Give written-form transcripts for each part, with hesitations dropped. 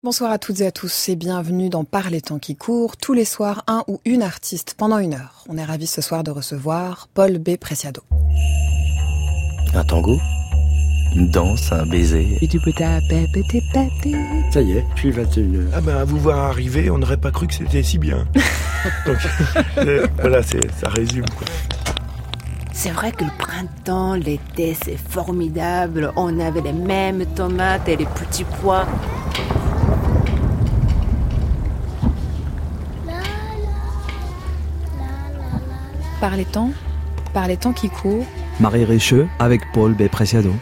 Bonsoir à toutes et à tous et bienvenue dans Par les temps qui courent, tous les soirs un ou une artiste pendant 1 heure. On est ravis ce soir de recevoir Paul B. Preciado. Un tango, une danse, un baiser. Ça y est, puis 21h. Ah ben, à vous voir arriver, on n'aurait pas cru que c'était si bien. Donc, voilà, ça résume, quoi. C'est vrai que le printemps, l'été, c'est formidable. On avait les mêmes tomates et les petits pois. Par les temps qui courent. Marie Richeux avec Paul B. Preciado.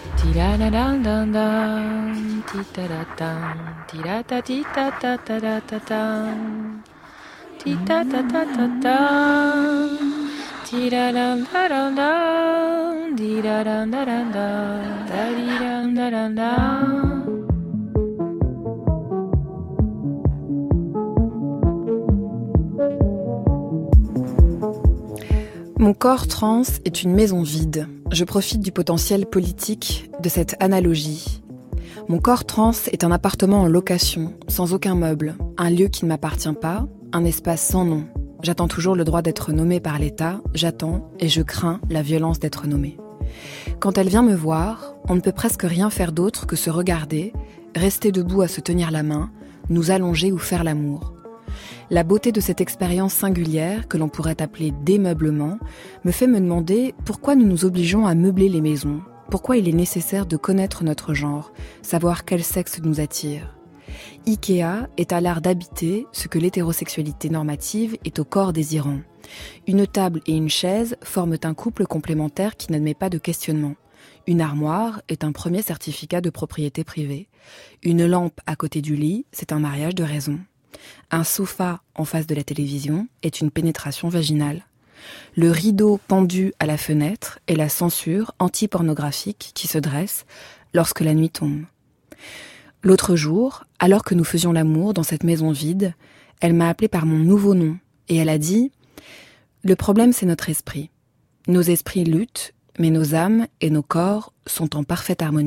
Mon corps trans est une maison vide. Je profite du potentiel politique de cette analogie. Mon corps trans est un appartement en location, sans aucun meuble, un lieu qui ne m'appartient pas, un espace sans nom. J'attends toujours le droit d'être nommée par l'État, j'attends et je crains la violence d'être nommée. Quand elle vient me voir, on ne peut presque rien faire d'autre que se regarder, rester debout à se tenir la main, nous allonger ou faire l'amour. La beauté de cette expérience singulière, que l'on pourrait appeler démeublement, me fait me demander pourquoi nous nous obligeons à meubler les maisons, pourquoi il est nécessaire de connaître notre genre, savoir quel sexe nous attire. Ikea est à l'art d'habiter ce que l'hétérosexualité normative est au corps désirant. Une table et une chaise forment un couple complémentaire qui n'admet pas de questionnement. Une armoire est un premier certificat de propriété privée. Une lampe à côté du lit, c'est un mariage de raison. Un sofa en face de la télévision est une pénétration vaginale. Le rideau pendu à la fenêtre est la censure anti-pornographique qui se dresse lorsque la nuit tombe. L'autre jour, alors que nous faisions l'amour dans cette maison vide, elle m'a appelé par mon nouveau nom et elle a dit « Le problème, c'est notre esprit. Nos esprits luttent, mais nos âmes et nos corps sont en parfaite harmonie. »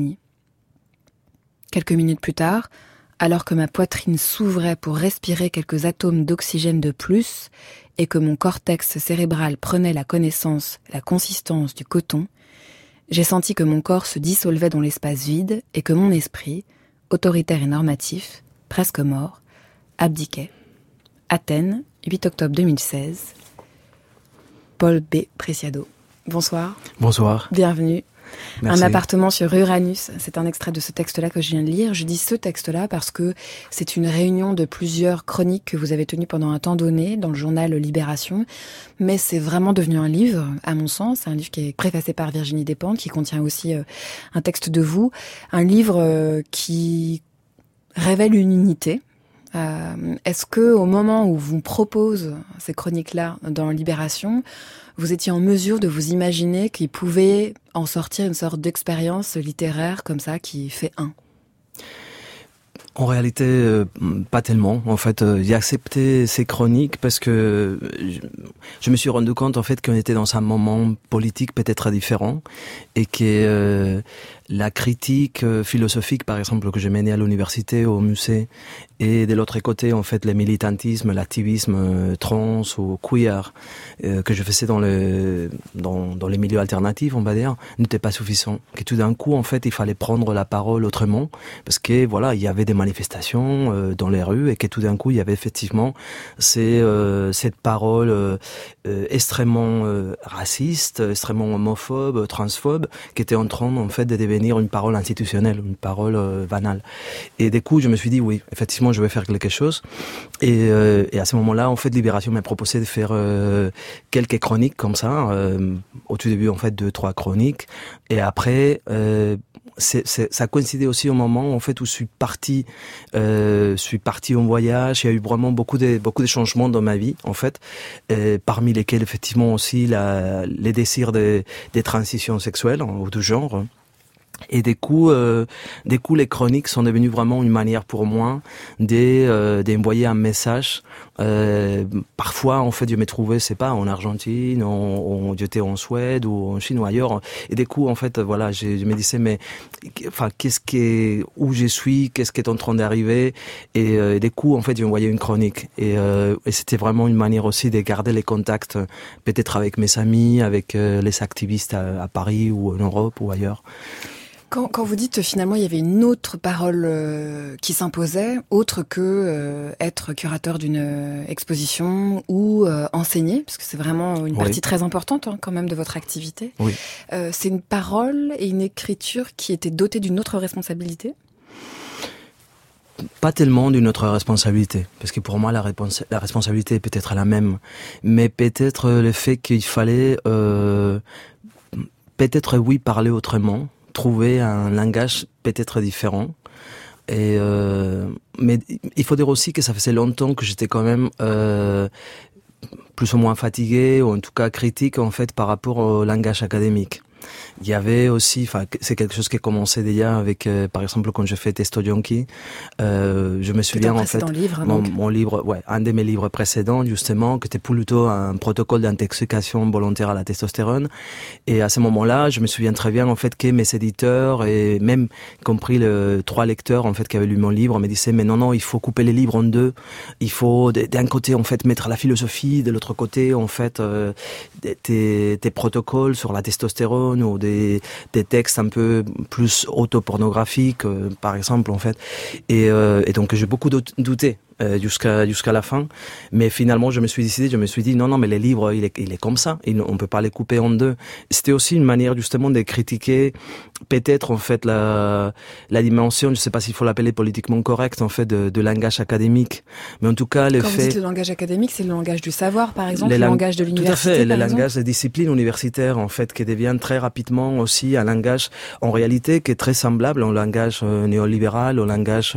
Quelques minutes plus tard, alors que ma poitrine s'ouvrait pour respirer quelques atomes d'oxygène de plus et que mon cortex cérébral prenait la consistance du coton, j'ai senti que mon corps se dissolvait dans l'espace vide et que mon esprit, autoritaire et normatif, presque mort, abdiquait. Athènes, 8 octobre 2016. Paul B. Preciado. Bonsoir. Bonsoir. Bienvenue. Merci. Un appartement sur Uranus, c'est un extrait de ce texte-là que je viens de lire. Je dis ce texte-là parce que c'est une réunion de plusieurs chroniques que vous avez tenues pendant un temps donné dans le journal Libération. Mais c'est vraiment devenu un livre, à mon sens, un livre qui est préfacé par Virginie Despentes, qui contient aussi un texte de vous. Un livre qui révèle une unité. Est-ce que au moment où vous propose ces chroniques-là dans Libération, vous étiez en mesure de vous imaginer qu'il pouvait en sortir une sorte d'expérience littéraire comme ça qui fait un? En réalité, pas tellement. En fait, j'ai accepté ces chroniques parce que je me suis rendu compte en fait qu'on était dans un moment politique peut-être différent et que la critique philosophique, par exemple, que je menais à l'université, au musée, et de l'autre côté, en fait, le militantisme, l'activisme trans ou queer que je faisais dans les milieux alternatifs, on va dire, n'était pas suffisant. Que tout d'un coup, en fait, il fallait prendre la parole autrement, parce que voilà, il y avait des manifestations dans les rues et que tout d'un coup, il y avait effectivement cette parole extrêmement raciste, extrêmement homophobe, transphobe, qui était en train, en fait, de devenir une parole institutionnelle, une parole banale. Et du coup, je me suis dit, oui, effectivement, je vais faire quelque chose. Et à ce moment-là, en fait, Libération m'a proposé de faire quelques chroniques comme ça. Au tout début, en fait, 2-3 chroniques. Et après, ça coïncidait aussi au moment, en fait, où je suis parti en voyage. Il y a eu vraiment beaucoup de changements dans ma vie, en fait. Parmi lesquels, effectivement, aussi les désirs des transitions sexuelles ou de genre. Et des coups, les chroniques sont devenues vraiment une manière pour moi d'envoyer un message. Parfois, en fait, je me trouvais, c'est pas, en Argentine, j'étais en Suède ou en Chine ou ailleurs. Et des coups, en fait, voilà, je me disais, mais, enfin, où je suis, qu'est-ce qui est en train d'arriver? Et des coups, en fait, j'envoyais une chronique. Et c'était vraiment une manière aussi de garder les contacts, peut-être avec mes amis, avec les activistes à Paris ou en Europe ou ailleurs. Quand vous dites finalement il y avait une autre parole qui s'imposait, autre que être curateur d'une exposition ou enseigner, parce que c'est vraiment une partie très importante quand même de votre activité. Oui. C'est une parole et une écriture qui étaient dotées d'une autre responsabilité? Pas tellement d'une autre responsabilité, parce que pour moi la responsabilité est peut-être la même, mais peut-être le fait qu'il fallait peut-être parler autrement, trouver un langage peut-être différent. Et mais il faut dire aussi que ça faisait longtemps que j'étais quand même plus ou moins fatigué, ou en tout cas critique en fait par rapport au langage académique. Il y avait aussi, enfin, c'est quelque chose qui commençait déjà avec, par exemple, quand je fais Testo Junkie, je me souviens en fait, livre, mon livre, un de mes livres précédents justement, qui était plutôt un protocole d'intoxication volontaire à la testostérone. Et à ce moment-là, je me souviens très bien en fait que mes éditeurs et même compris les 3 lecteurs en fait qui avaient lu mon livre me disaient mais non, il faut couper les livres en deux. Il faut d'un côté en fait mettre la philosophie, de l'autre côté en fait tes protocoles sur la testostérone ou des textes un peu plus autopornographiques par exemple en fait et donc j'ai beaucoup douté jusqu'à la fin, mais finalement je me suis dit non mais les livres il est comme ça, on peut pas les couper en deux. C'était aussi une manière justement de critiquer peut-être en fait la dimension, je sais pas s'il faut l'appeler politiquement correct en fait de langage académique, mais en tout cas Quand vous dites le langage académique, c'est le langage du savoir par exemple, le langage de l'université. Tout à fait, le langage des disciplines universitaires en fait qui devient très rapidement aussi un langage en réalité qui est très semblable au langage néolibéral, au langage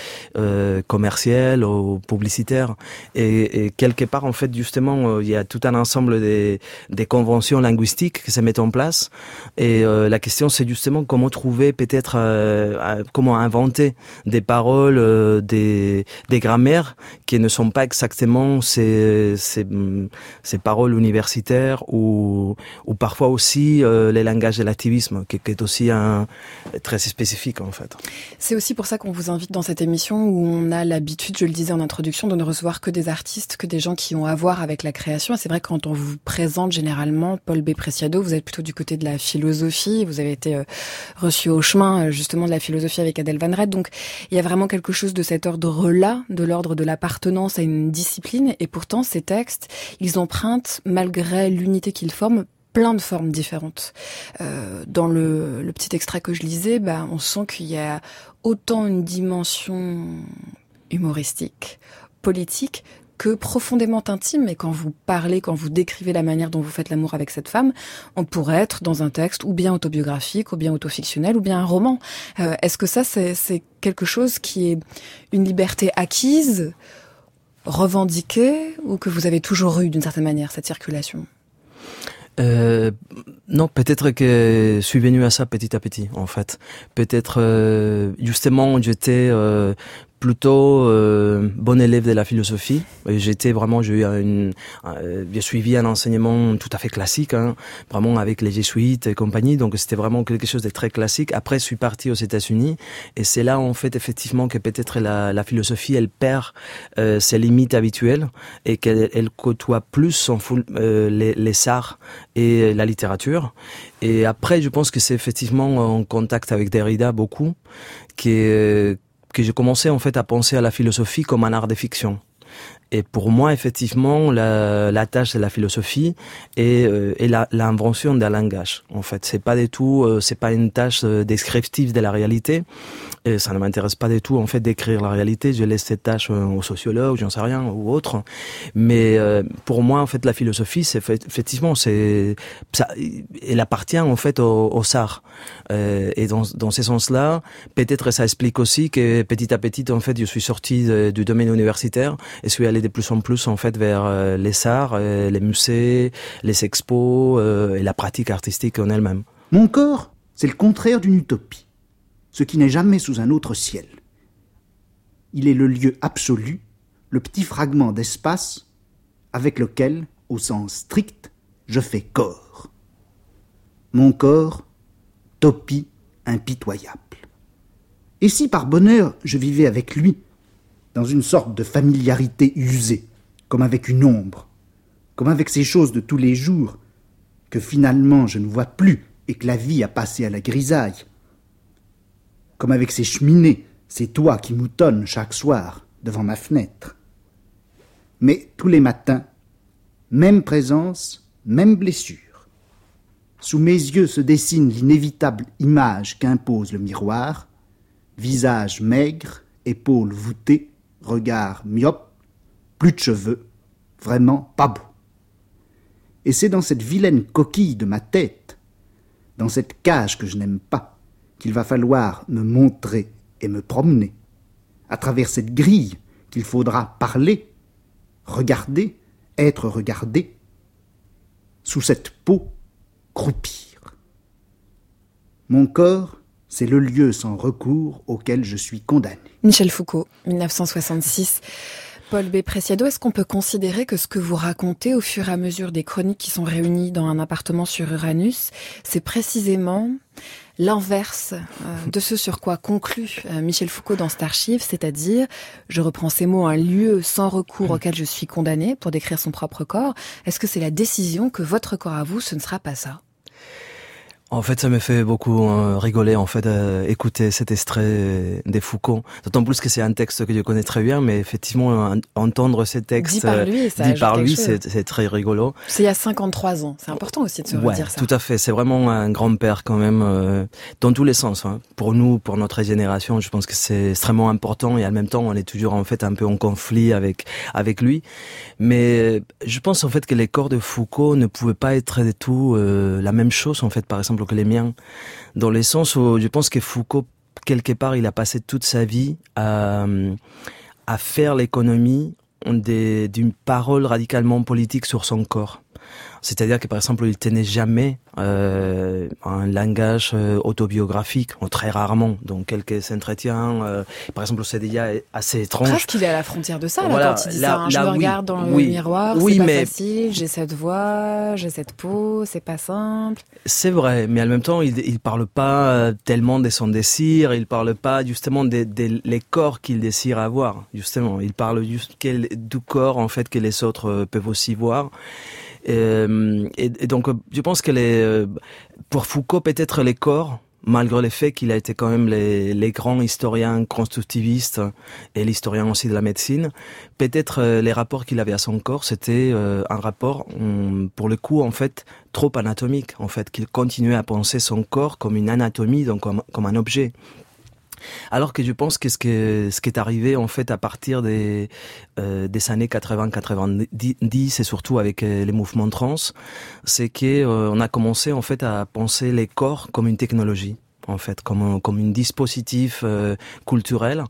commercial, au publicitaire, et quelque part en fait justement il y a tout un ensemble des conventions linguistiques qui se mettent en place, et la question c'est justement comment trouver peut-être comment inventer des paroles, des grammaires qui ne sont pas exactement ces paroles universitaires ou parfois aussi les langages de l'activisme qui est aussi très spécifique en fait. C'est aussi pour ça qu'on vous invite dans cette émission où on a l'habitude, je le disais en introduction, de ne recevoir que des artistes, que des gens qui ont à voir avec la création. Et c'est vrai que quand on vous présente généralement Paul B. Preciado, vous êtes plutôt du côté de la philosophie. Vous avez été reçu au chemin justement de la philosophie avec Adèle Van Rett. Donc il y a vraiment quelque chose de cet ordre-là, de l'ordre de l'appartenance à une discipline. Et pourtant ces textes, ils empruntent, malgré l'unité qu'ils forment, plein de formes différentes. Dans le petit extrait que je lisais, on sent qu'il y a autant une dimension humoristique, politique, que profondément intime. Et quand vous parlez, quand vous décrivez la manière dont vous faites l'amour avec cette femme, on pourrait être dans un texte ou bien autobiographique, ou bien autofictionnel, ou bien un roman. Est-ce que ça, c'est quelque chose qui est une liberté acquise, revendiquée, ou que vous avez toujours eu d'une certaine manière, cette circulation ? Non, peut-être que je suis venu à ça petit à petit, en fait. Peut-être, justement, j'étais plutôt bon élève de la philosophie. J'ai suivi un enseignement tout à fait classique, vraiment avec les jésuites et compagnie, donc c'était vraiment quelque chose de très classique. Après, je suis parti aux États-Unis, et c'est là en fait effectivement que peut-être la philosophie elle perd ses limites habituelles et qu'elle côtoie plus les arts et la littérature. Et après, je pense que c'est effectivement en contact avec Derrida beaucoup que j'ai commencé en fait à penser à la philosophie comme un art de fiction. Et pour moi, effectivement, la tâche de la philosophie est l'invention d'un langage. En fait, c'est pas du tout, c'est pas une tâche descriptive de la réalité. Et ça ne m'intéresse pas du tout, en fait, d'écrire la réalité. Je laisse cette tâche aux sociologues, j'en sais rien, ou autres. Mais pour moi, en fait, la philosophie, effectivement, elle appartient en fait aux arts. Et dans ce sens-là, peut-être ça explique aussi que petit à petit, en fait, je suis sorti du domaine universitaire et suis allé de plus en plus en fait vers les arts, les musées, les expos et la pratique artistique en elle-même. Mon corps, C'est le contraire d'une utopie, ce qui n'est jamais sous un autre ciel. Il est le lieu absolu, le petit fragment d'espace avec lequel, au sens strict, je fais corps. Mon corps, topie impitoyable. Et si par bonheur je vivais avec lui, dans une sorte de familiarité usée, comme avec une ombre, comme avec ces choses de tous les jours, que finalement je ne vois plus et que la vie a passé à la grisaille, comme avec ces cheminées, ces toits qui moutonnent chaque soir devant ma fenêtre. Mais tous les matins, même présence, même blessure. Sous mes yeux se dessine l'inévitable image qu'impose le miroir, visage maigre, épaules voûtées, regard myope, plus de cheveux, vraiment pas beau. Et c'est dans cette vilaine coquille de ma tête, dans cette cage que je n'aime pas, qu'il va falloir me montrer et me promener, à travers cette grille qu'il faudra parler, regarder, être regardé, sous cette peau, croupir. Mon corps, c'est le lieu sans recours auquel je suis condamné. Michel Foucault, 1966. Paul B. Preciado, est-ce qu'on peut considérer que ce que vous racontez au fur et à mesure des chroniques qui sont réunies dans un appartement sur Uranus, c'est précisément l'inverse de ce sur quoi conclut Michel Foucault dans cette archive, c'est-à-dire, je reprends ces mots, un lieu sans recours auquel je suis condamné pour décrire son propre corps. Est-ce que c'est la décision que votre corps à vous, ce ne sera pas ça ? En fait, ça me fait beaucoup rigoler, en fait, écouter cet extrait des Foucault. D'autant plus que c'est un texte que je connais très bien, mais effectivement, entendre ces textes dit par lui, c'est très rigolo. C'est il y a 53 ans. C'est important aussi de se redire ça. Tout à fait. C'est vraiment un grand-père quand même, dans tous les sens. Hein. Pour nous, pour notre génération, je pense que c'est extrêmement important et en même temps, on est toujours en fait un peu en conflit avec lui. Mais je pense en fait que les corps de Foucault ne pouvaient pas être du tout la même chose, en fait, par exemple, que les miens, dans le sens où je pense que Foucault, quelque part, il a passé toute sa vie à faire l'économie d'une parole radicalement politique sur son corps. C'est-à-dire que, par exemple, il tenait jamais un langage autobiographique, ou très rarement. Donc, quelques entretiens, par exemple, le CDIA est assez étrange. Presque il est à la frontière de ça, là, quand il dit ça. Je me regarde dans le miroir, c'est pas facile, j'ai cette voix, j'ai cette peau, c'est pas simple. C'est vrai, mais en même temps, il parle pas tellement de son désir, il parle pas justement des corps qu'il désire avoir, justement. Il parle juste du corps, en fait, que les autres peuvent aussi voir. Et donc, je pense que pour Foucault, peut-être les corps, malgré le fait qu'il a été quand même les grands historiens constructivistes et l'historien aussi de la médecine, peut-être les rapports qu'il avait à son corps, c'était un rapport, pour le coup, en fait, trop anatomique, en fait, qu'il continuait à penser son corps comme une anatomie, donc comme un objet. Alors que je pense que ce qui est arrivé en fait à partir des années 80-90 et surtout avec les mouvements trans, c'est que on a commencé en fait à penser les corps comme une technologie, en fait, comme un dispositif culturel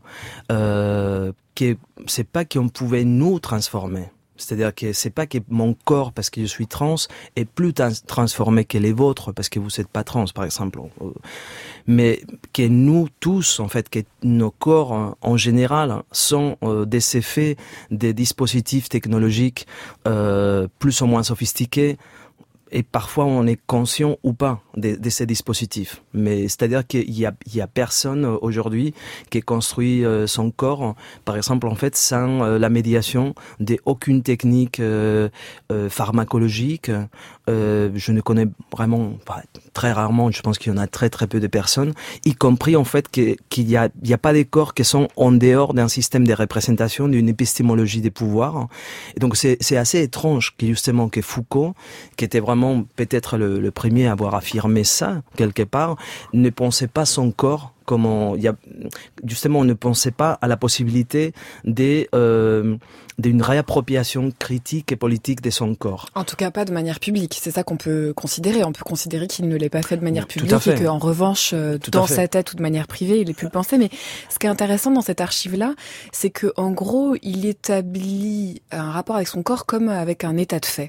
que c'est pas qu'on pouvait nous transformer. C'est-à-dire que c'est pas que mon corps, parce que je suis trans, est plus transformé que les vôtres, parce que vous n'êtes pas trans, par exemple. Mais que nous tous, en fait, que nos corps, en général, sont des effets des dispositifs technologiques plus ou moins sophistiqués. Et parfois, on est conscient ou pas de ces dispositifs. Mais c'est-à-dire qu'il y a personne aujourd'hui qui construit son corps, par exemple, en fait, sans la médiation d'aucune technique pharmacologique. Je ne connais vraiment, très rarement, je pense qu'il y en a très très peu de personnes, y compris en fait qu'il y a pas des corps qui sont en dehors d'un système de représentation, d'une épistémologie des pouvoirs. Et donc c'est assez étrange que justement que Foucault, qui était vraiment peut-être le premier à avoir affirmé ça quelque part, ne pensait pas son corps comme on ne pensait pas à la possibilité d'une réappropriation critique et politique de son corps. En tout cas, pas de manière publique. C'est ça qu'on peut considérer. On peut considérer qu'il ne l'ait pas fait de manière publique et qu'en revanche, dans sa tête ou de manière privée, il ait pu le penser. Mais ce qui est intéressant dans cette archive-là, c'est que, en gros, il établit un rapport avec son corps comme avec un état de fait.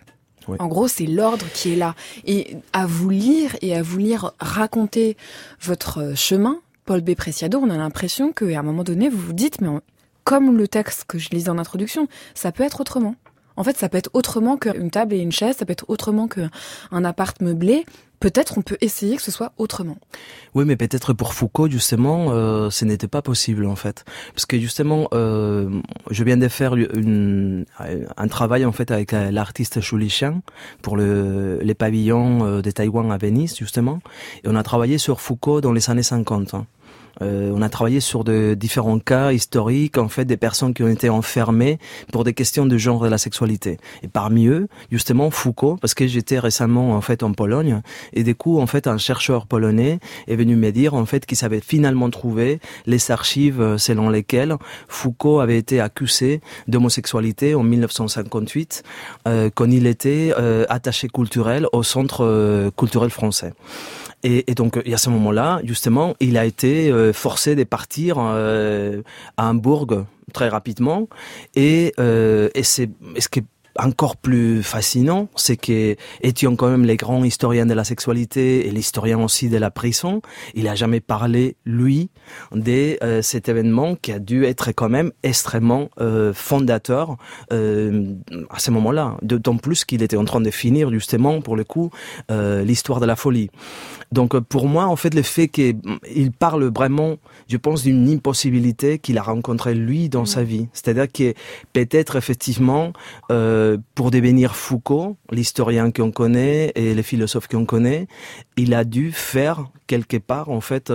Oui. En gros, c'est l'ordre qui est là. Et à vous lire raconter votre chemin, Paul B. Preciado, on a l'impression qu'à un moment donné, vous vous dites, mais comme le texte que je lisais en introduction, ça peut être autrement. En fait, ça peut être autrement qu'une table et une chaise, ça peut être autrement qu'un appart meublé. Peut-être on peut essayer que ce soit autrement. Oui, mais peut-être pour Foucault, justement, ce n'était pas possible, en fait. Parce que, justement, je viens de faire un travail, en fait, avec l'artiste Xu Lixiang pour les pavillons de Taïwan à Venise, justement. Et on a travaillé sur Foucault dans les années 50. On a travaillé sur de différents cas historiques, en fait, des personnes qui ont été enfermées pour des questions de genre et de la sexualité. Et parmi eux, justement, Foucault, parce que j'étais récemment, en fait, en Pologne, et du coup, en fait, un chercheur polonais est venu me dire, en fait, qu'il avait finalement trouvé les archives selon lesquelles Foucault avait été accusé d'homosexualité en 1958, quand il était attaché culturel au Centre culturel français. Et donc, à ce moment-là, justement, il a été forcé de partir à Hambourg très rapidement. Et c'est ce qui est encore plus fascinant, c'est que, étant quand même les grands historiens de la sexualité et l'historien aussi de la prison, il a jamais parlé, lui, de cet événement qui a dû être quand même extrêmement fondateur à ce moment-là. D'autant plus qu'il était en train de finir, justement, pour le coup, l'histoire de la folie. Donc, pour moi, en fait, le fait qu'il parle vraiment, je pense, d'une impossibilité qu'il a rencontrée, lui, dans sa vie. C'est-à-dire que peut-être, effectivement, pour devenir Foucault, l'historien qu'on connaît et le philosophe qu'on connaît, il a dû faire quelque part, en fait,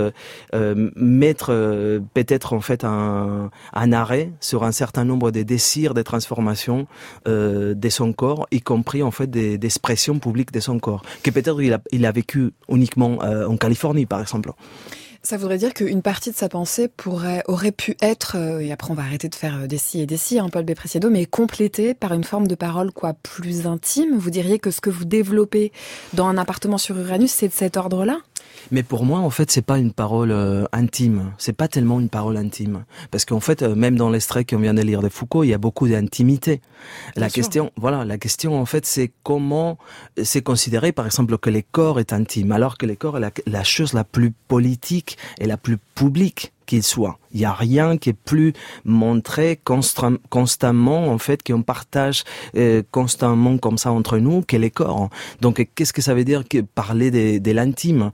mettre peut-être, en fait, un arrêt sur un certain nombre de désirs, de transformations de son corps, y compris, en fait, des expressions publiques de son corps, que peut-être il a vécu uniquement en Californie, par exemple. Ça voudrait dire qu'une partie de sa pensée aurait pu être, et après on va arrêter de faire des si et des si, Paul B. Preciado, mais complétée par une forme de parole plus intime. Vous diriez que ce que vous développez dans Un appartement sur Uranus, c'est de cet ordre-là ? Mais pour moi, en fait, c'est pas une parole intime. C'est pas tellement une parole intime, parce qu'en fait, même dans l'extrait qu'on vient de lire de Foucault, il y a beaucoup d'intimité. La question, en fait, c'est comment c'est considéré, par exemple, que le corps est intime, alors que le corps est la chose la plus politique et la plus publique qu'il soit. Il y a rien qui est plus montré constamment, en fait, qu'on partage constamment comme ça entre nous, que les corps. Donc, qu'est-ce que ça veut dire que parler de l'intime?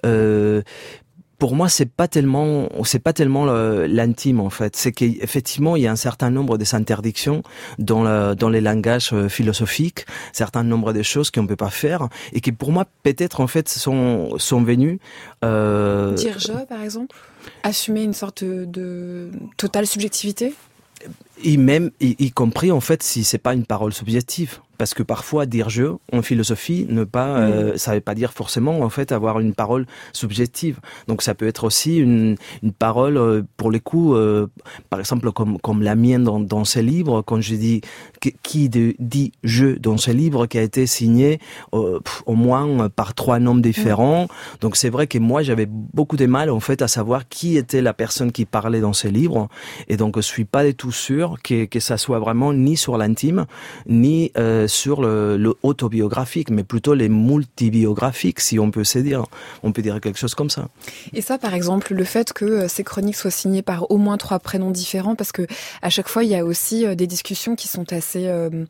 Pour moi, c'est pas tellement l'intime, en fait. C'est qu'effectivement, il y a un certain nombre des interdictions dans les langages philosophiques, certain nombre de choses qu'on peut pas faire, et qui, pour moi, peut-être, en fait, sont venues, dire je, par exemple? Assumer une sorte de totale subjectivité? Et même, y compris, en fait, si c'est pas une parole subjective. Parce que parfois, dire je, en philosophie, ça veut pas dire forcément, en fait, avoir une parole subjective. Donc, ça peut être aussi une parole, pour les coups, par exemple, comme la mienne dans ce livre, quand je dis, qui dit je dans ce livre, qui a été signé, au moins par 3 noms différents. Donc, c'est vrai que moi, j'avais beaucoup de mal, en fait, à savoir qui était la personne qui parlait dans ce livre. Et donc, je suis pas du tout sûr que ça soit vraiment ni sur l'intime, ni, sur le autobiographique, mais plutôt les multibiographiques, si on peut se dire. On peut dire quelque chose comme ça. Et ça, par exemple, le fait que ces chroniques soient signées par au moins 3 prénoms différents, parce que à chaque fois, il y a aussi des discussions qui sont assez,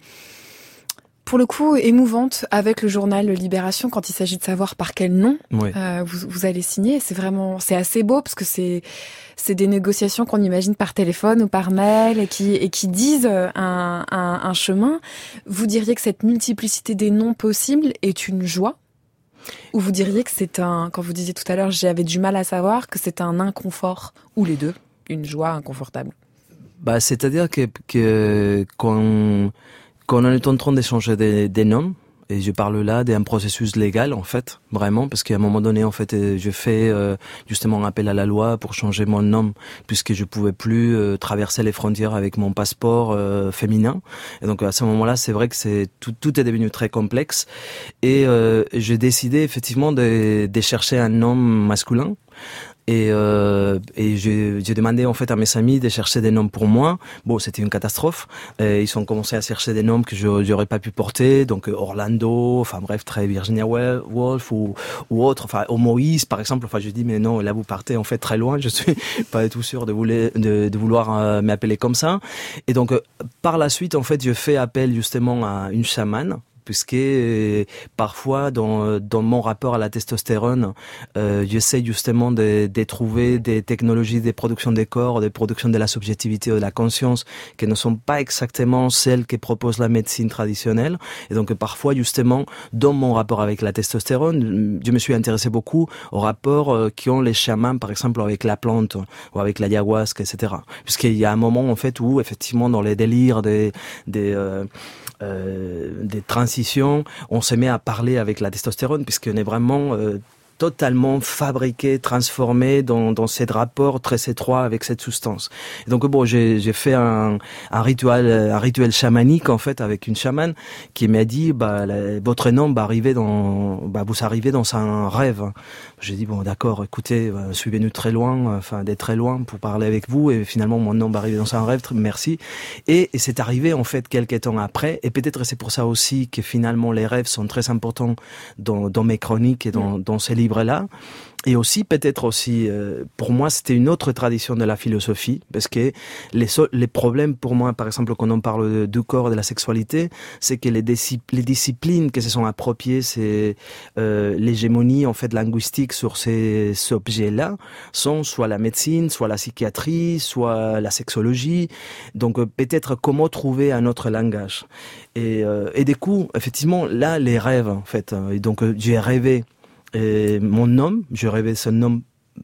pour le coup, émouvantes avec le journal Libération quand il s'agit de savoir par quel nom vous allez signer. C'est assez beau parce que c'est des négociations qu'on imagine par téléphone ou par mail et qui disent un chemin. Vous diriez que cette multiplicité des noms possibles est une joie? Ou vous diriez que quand vous disiez tout à l'heure, j'avais du mal à savoir, que c'est un inconfort? Ou les deux? Une joie inconfortable? C'est-à-dire que quand on est en train d'échanger des noms, et je parle là d'un processus légal, en fait, vraiment, parce qu'à un moment donné, en fait, je fais justement un appel à la loi pour changer mon nom, puisque je pouvais plus traverser les frontières avec mon passeport féminin. Et donc à ce moment-là, c'est vrai que tout est devenu très complexe. Et j'ai décidé effectivement de chercher un nom masculin. Et j'ai demandé en fait à mes amis de chercher des noms pour moi. Bon, c'était une catastrophe. Ils ont commencé à chercher des noms que j'aurais pas pu porter, donc Orlando, enfin bref, très Virginia Woolf ou autre, enfin au Moïse par exemple. Enfin, je dis mais non, là vous partez en fait très loin. Je suis pas du tout sûr de vouloir m'appeler comme ça. Et donc par la suite, en fait, je fais appel justement à une chamane. Puisque parfois dans mon rapport à la testostérone, j'essaie justement de trouver des technologies de production des corps, de production de la subjectivité ou de la conscience qui ne sont pas exactement celles que propose la médecine traditionnelle. Et donc parfois justement dans mon rapport avec la testostérone, je me suis intéressé beaucoup aux rapports qu'ont les chamans par exemple avec la plante ou avec l'ayahuasca, etc. Puisqu'il y a un moment en fait où effectivement dans les délires des transitions, on se met à parler avec la testostérone puisqu'on est vraiment totalement fabriqué, transformé dans ces rapports très étroits avec cette substance. Et donc bon, j'ai fait un rituel chamanique en fait avec une chamane qui m'a dit votre nom vous arrivez dans un rêve. J'ai dit bon d'accord, écoutez, suivez-nous très loin, d'être très loin pour parler avec vous et finalement mon nom va arriver dans un rêve, merci. Et c'est arrivé en fait quelques temps après et peut-être c'est pour ça aussi que finalement les rêves sont très importants dans mes chroniques et dans ces livres-là. Et aussi, peut-être aussi, pour moi, c'était une autre tradition de la philosophie, parce que les problèmes pour moi, par exemple, quand on parle du corps et de la sexualité, c'est que les disciplines qui se sont appropriées, c'est l'hégémonie en fait linguistique sur ces objets-là, sont soit la médecine, soit la psychiatrie, soit la sexologie. Donc peut-être comment trouver un autre langage. Et du coup, effectivement, là, les rêves, en fait. Et donc j'ai rêvé. Et mon nom, je rêvais ce nom,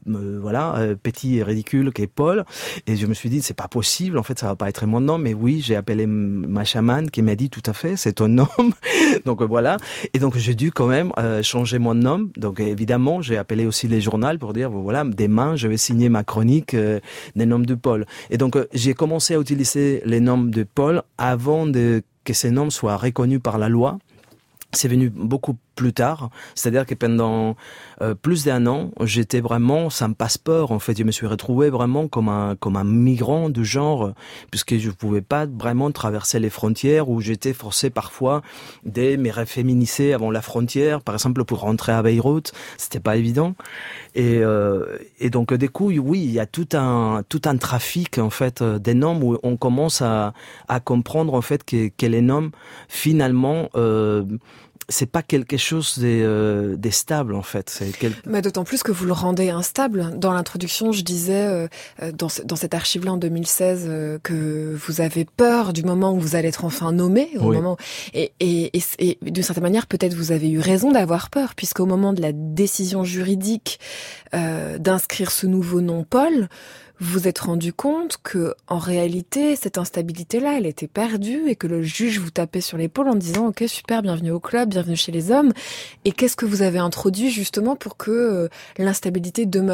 petit et ridicule qui est Paul, et je me suis dit c'est pas possible, en fait ça va pas être mon nom, mais oui j'ai appelé ma chamane qui m'a dit tout à fait c'est ton nom, donc voilà, et donc j'ai dû quand même changer mon nom, donc évidemment j'ai appelé aussi les journaux pour dire voilà demain je vais signer ma chronique des noms de Paul, et donc j'ai commencé à utiliser les noms de Paul avant que ces noms soient reconnus par la loi. C'est venu beaucoup plus tard, c'est-à-dire que pendant plus d'un an, j'étais vraiment sans passeport. En fait, je me suis retrouvé vraiment comme un migrant du genre, puisque je pouvais pas vraiment traverser les frontières, où j'étais forcé parfois de me réféminiser avant la frontière, par exemple pour rentrer à Beyrouth, c'était pas évident. Et donc du coup, oui, il y a tout un trafic en fait des noms où on commence à comprendre en fait que les noms finalement c'est pas quelque chose de stable en fait. Mais d'autant plus que vous le rendez instable. Dans l'introduction, je disais dans cet archive-là en 2016 que vous avez peur du moment où vous allez être enfin nommé, au moment et d'une certaine manière peut-être vous avez eu raison d'avoir peur, puisqu'au moment de la décision juridique d'inscrire ce nouveau nom Paul, vous vous êtes rendu compte que, en réalité, cette instabilité-là, elle était perdue et que le juge vous tapait sur l'épaule en disant « Ok, super, bienvenue au club, bienvenue chez les hommes ». Et qu'est-ce que vous avez introduit justement pour que l'instabilité demeure ?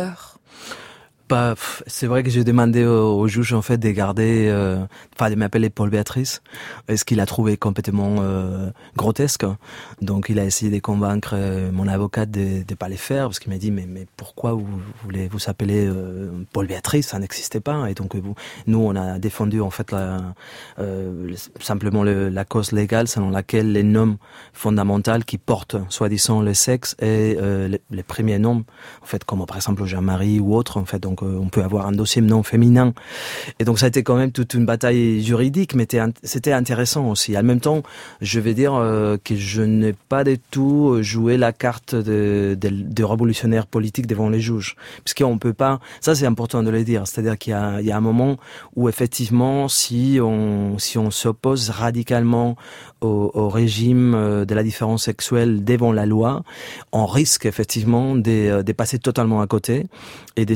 C'est vrai que j'ai demandé au juge en fait de garder, de m'appeler Paul Béatrice, ce qu'il a trouvé complètement grotesque. Donc il a essayé de convaincre mon avocate de pas les faire, parce qu'il m'a dit mais pourquoi vous voulez vous appeler Paul Béatrice, ça n'existait pas. Et donc nous on a défendu en fait simplement la cause légale selon laquelle les noms fondamentaux qui portent soi-disant le sexe et les premiers noms en fait comme par exemple Jean-Marie ou autre en fait. Donc on peut avoir un dossier non féminin. Et donc ça a été quand même toute une bataille juridique, mais c'était intéressant aussi. En même temps, je vais dire que je n'ai pas du tout joué la carte de révolutionnaire politique devant les juges. Puisqu'on peut pas, ça c'est important de le dire, c'est-à-dire qu'il y a un moment où effectivement, si on s'oppose radicalement au régime de la différence sexuelle devant la loi, on risque effectivement de passer totalement à côté et de se retrouver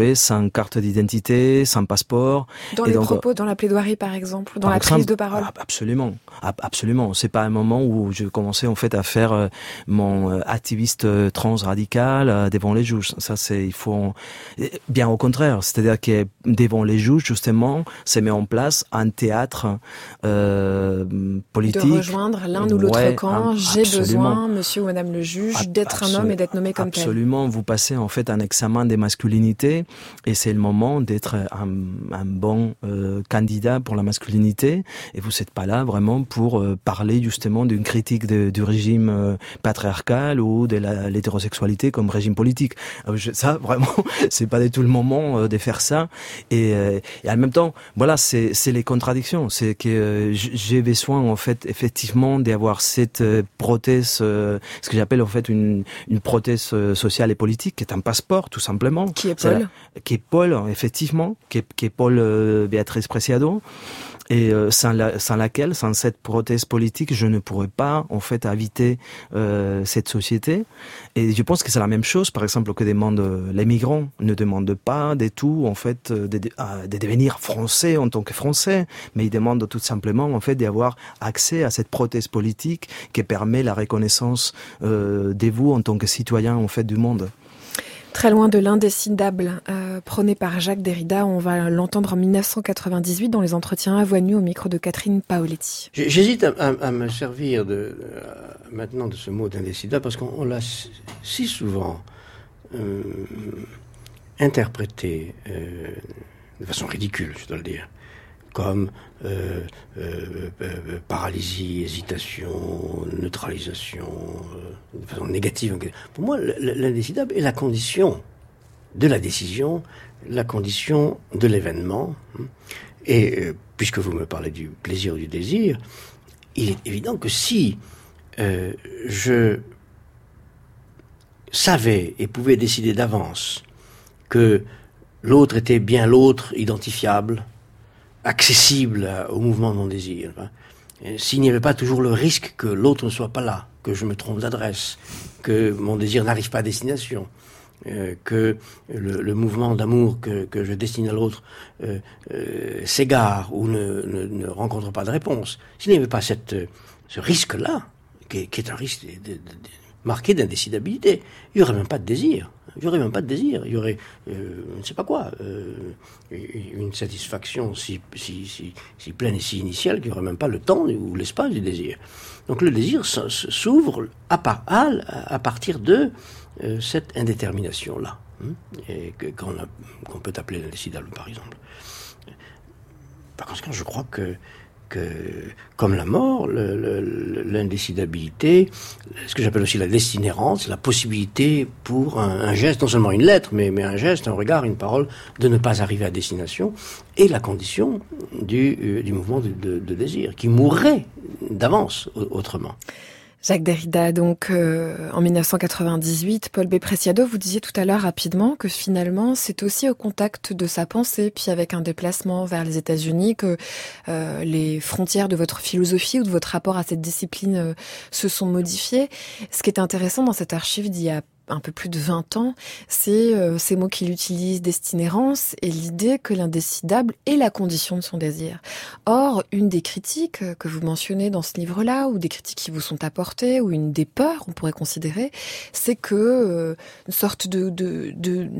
retrouver sans carte d'identité, sans passeport. Dans dans la plaidoirie par exemple, dans la prise de parole. Absolument, absolument. C'est pas un moment où je commençais en fait à faire mon activiste trans radical devant les juges. Ça, il faut bien au contraire. C'est-à-dire que devant les juges, justement, se met en place un théâtre politique. De rejoindre l'un ou l'autre camp. J'ai besoin, monsieur ou madame le juge, d'être un homme et d'être nommé comme tel. Absolument. Vous passez en fait un examen des masculinités et c'est le moment d'être un bon candidat pour la masculinité. Et vous n'êtes pas là vraiment pour parler justement d'une critique du régime patriarcal ou de l'hétérosexualité comme régime politique. Ça, vraiment, c'est pas du tout le moment de faire ça. Et en même temps, voilà, c'est les contradictions. C'est que j'ai besoin en fait effectivement d'avoir cette prothèse, ce que j'appelle en fait une prothèse sociale et politique, qui est un passeport tout simplement. Qui est Paul. Qui est Paul, effectivement, qui est Paul Béatrice Preciado. Et sans laquelle, sans cette prothèse politique, je ne pourrais pas en fait habiter cette société. Et je pense que c'est la même chose, par exemple, que demandent les migrants. Ils ne demandent pas du tout en fait de devenir français en tant que français, mais ils demandent tout simplement en fait d'avoir accès à cette prothèse politique qui permet la reconnaissance de vous en tant que citoyen en fait du monde. Très loin de l'indécidable prôné par Jacques Derrida, on va l'entendre en 1998 dans les entretiens avoinus au micro de Catherine Paoletti. J'hésite à me servir maintenant de ce mot d'indécidable parce qu'on l'a si souvent interprété de façon ridicule, je dois le dire, comme paralysie, hésitation, neutralisation, de façon négative. Pour moi, l'indécidable est la condition de la décision, la condition de l'événement. Et puisque vous me parlez du plaisir ou du désir, il est évident que si je savais et pouvais décider d'avance que l'autre était bien l'autre, identifiable, accessible au mouvement de mon désir. S'il n'y avait pas toujours le risque que l'autre ne soit pas là, que je me trompe d'adresse, que mon désir n'arrive pas à destination, que le mouvement d'amour que je destine à l'autre s'égare ou ne rencontre pas de réponse. S'il n'y avait pas ce risque-là, qui est un risque marqué d'indécidabilité, il n'y aurait même pas de désir. Il y aurait, je ne sais pas quoi, une satisfaction si pleine et si initiale qu'il n'y aurait même pas le temps ou l'espace du désir. Donc le désir s'ouvre à partir de cette indétermination-là, et qu'on peut appeler l'indécidable, par exemple. Par conséquent, je crois que comme la mort, l'indécidabilité, ce que j'appelle aussi la destinérance, c'est la possibilité pour un geste, non seulement une lettre, mais un geste, un regard, une parole, de ne pas arriver à destination, et la condition du mouvement de désir, qui mourrait d'avance autrement. Jacques Derrida, donc en 1998, Paul B. Preciado, vous disiez tout à l'heure rapidement que finalement c'est aussi au contact de sa pensée, puis avec un déplacement vers les États-Unis, que les frontières de votre philosophie ou de votre rapport à cette discipline se sont modifiées. Ce qui est intéressant dans cette archive d'il y a un peu plus de 20 ans, c'est ces mots qu'il utilise, destinérance, et l'idée que l'indécidable est la condition de son désir. Or, une des critiques que vous mentionnez dans ce livre-là, ou des critiques qui vous sont apportées, ou une des peurs, on pourrait considérer, c'est que une sorte de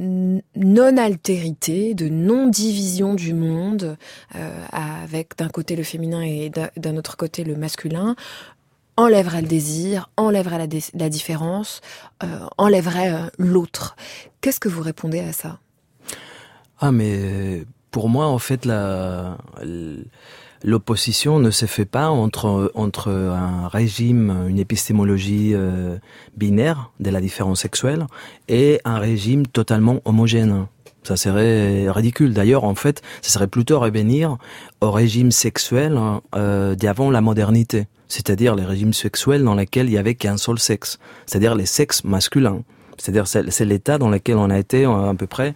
non-altérité, de non-division du monde, avec d'un côté le féminin et d'un autre côté le masculin, enlèverait le désir, enlèverait la différence, enlèverait l'autre. Qu'est-ce que vous répondez à ça ? Mais pour moi, en fait, l'opposition ne se fait pas entre un régime, une épistémologie binaire de la différence sexuelle et un régime totalement homogène. Ça serait ridicule. D'ailleurs, en fait, ça serait plutôt revenir au régime sexuel d'avant la modernité. C'est-à-dire les régimes sexuels dans lesquels il y avait qu'un seul sexe. C'est-à-dire les sexes masculins. C'est-à-dire c'est l'état dans lequel on a été à peu près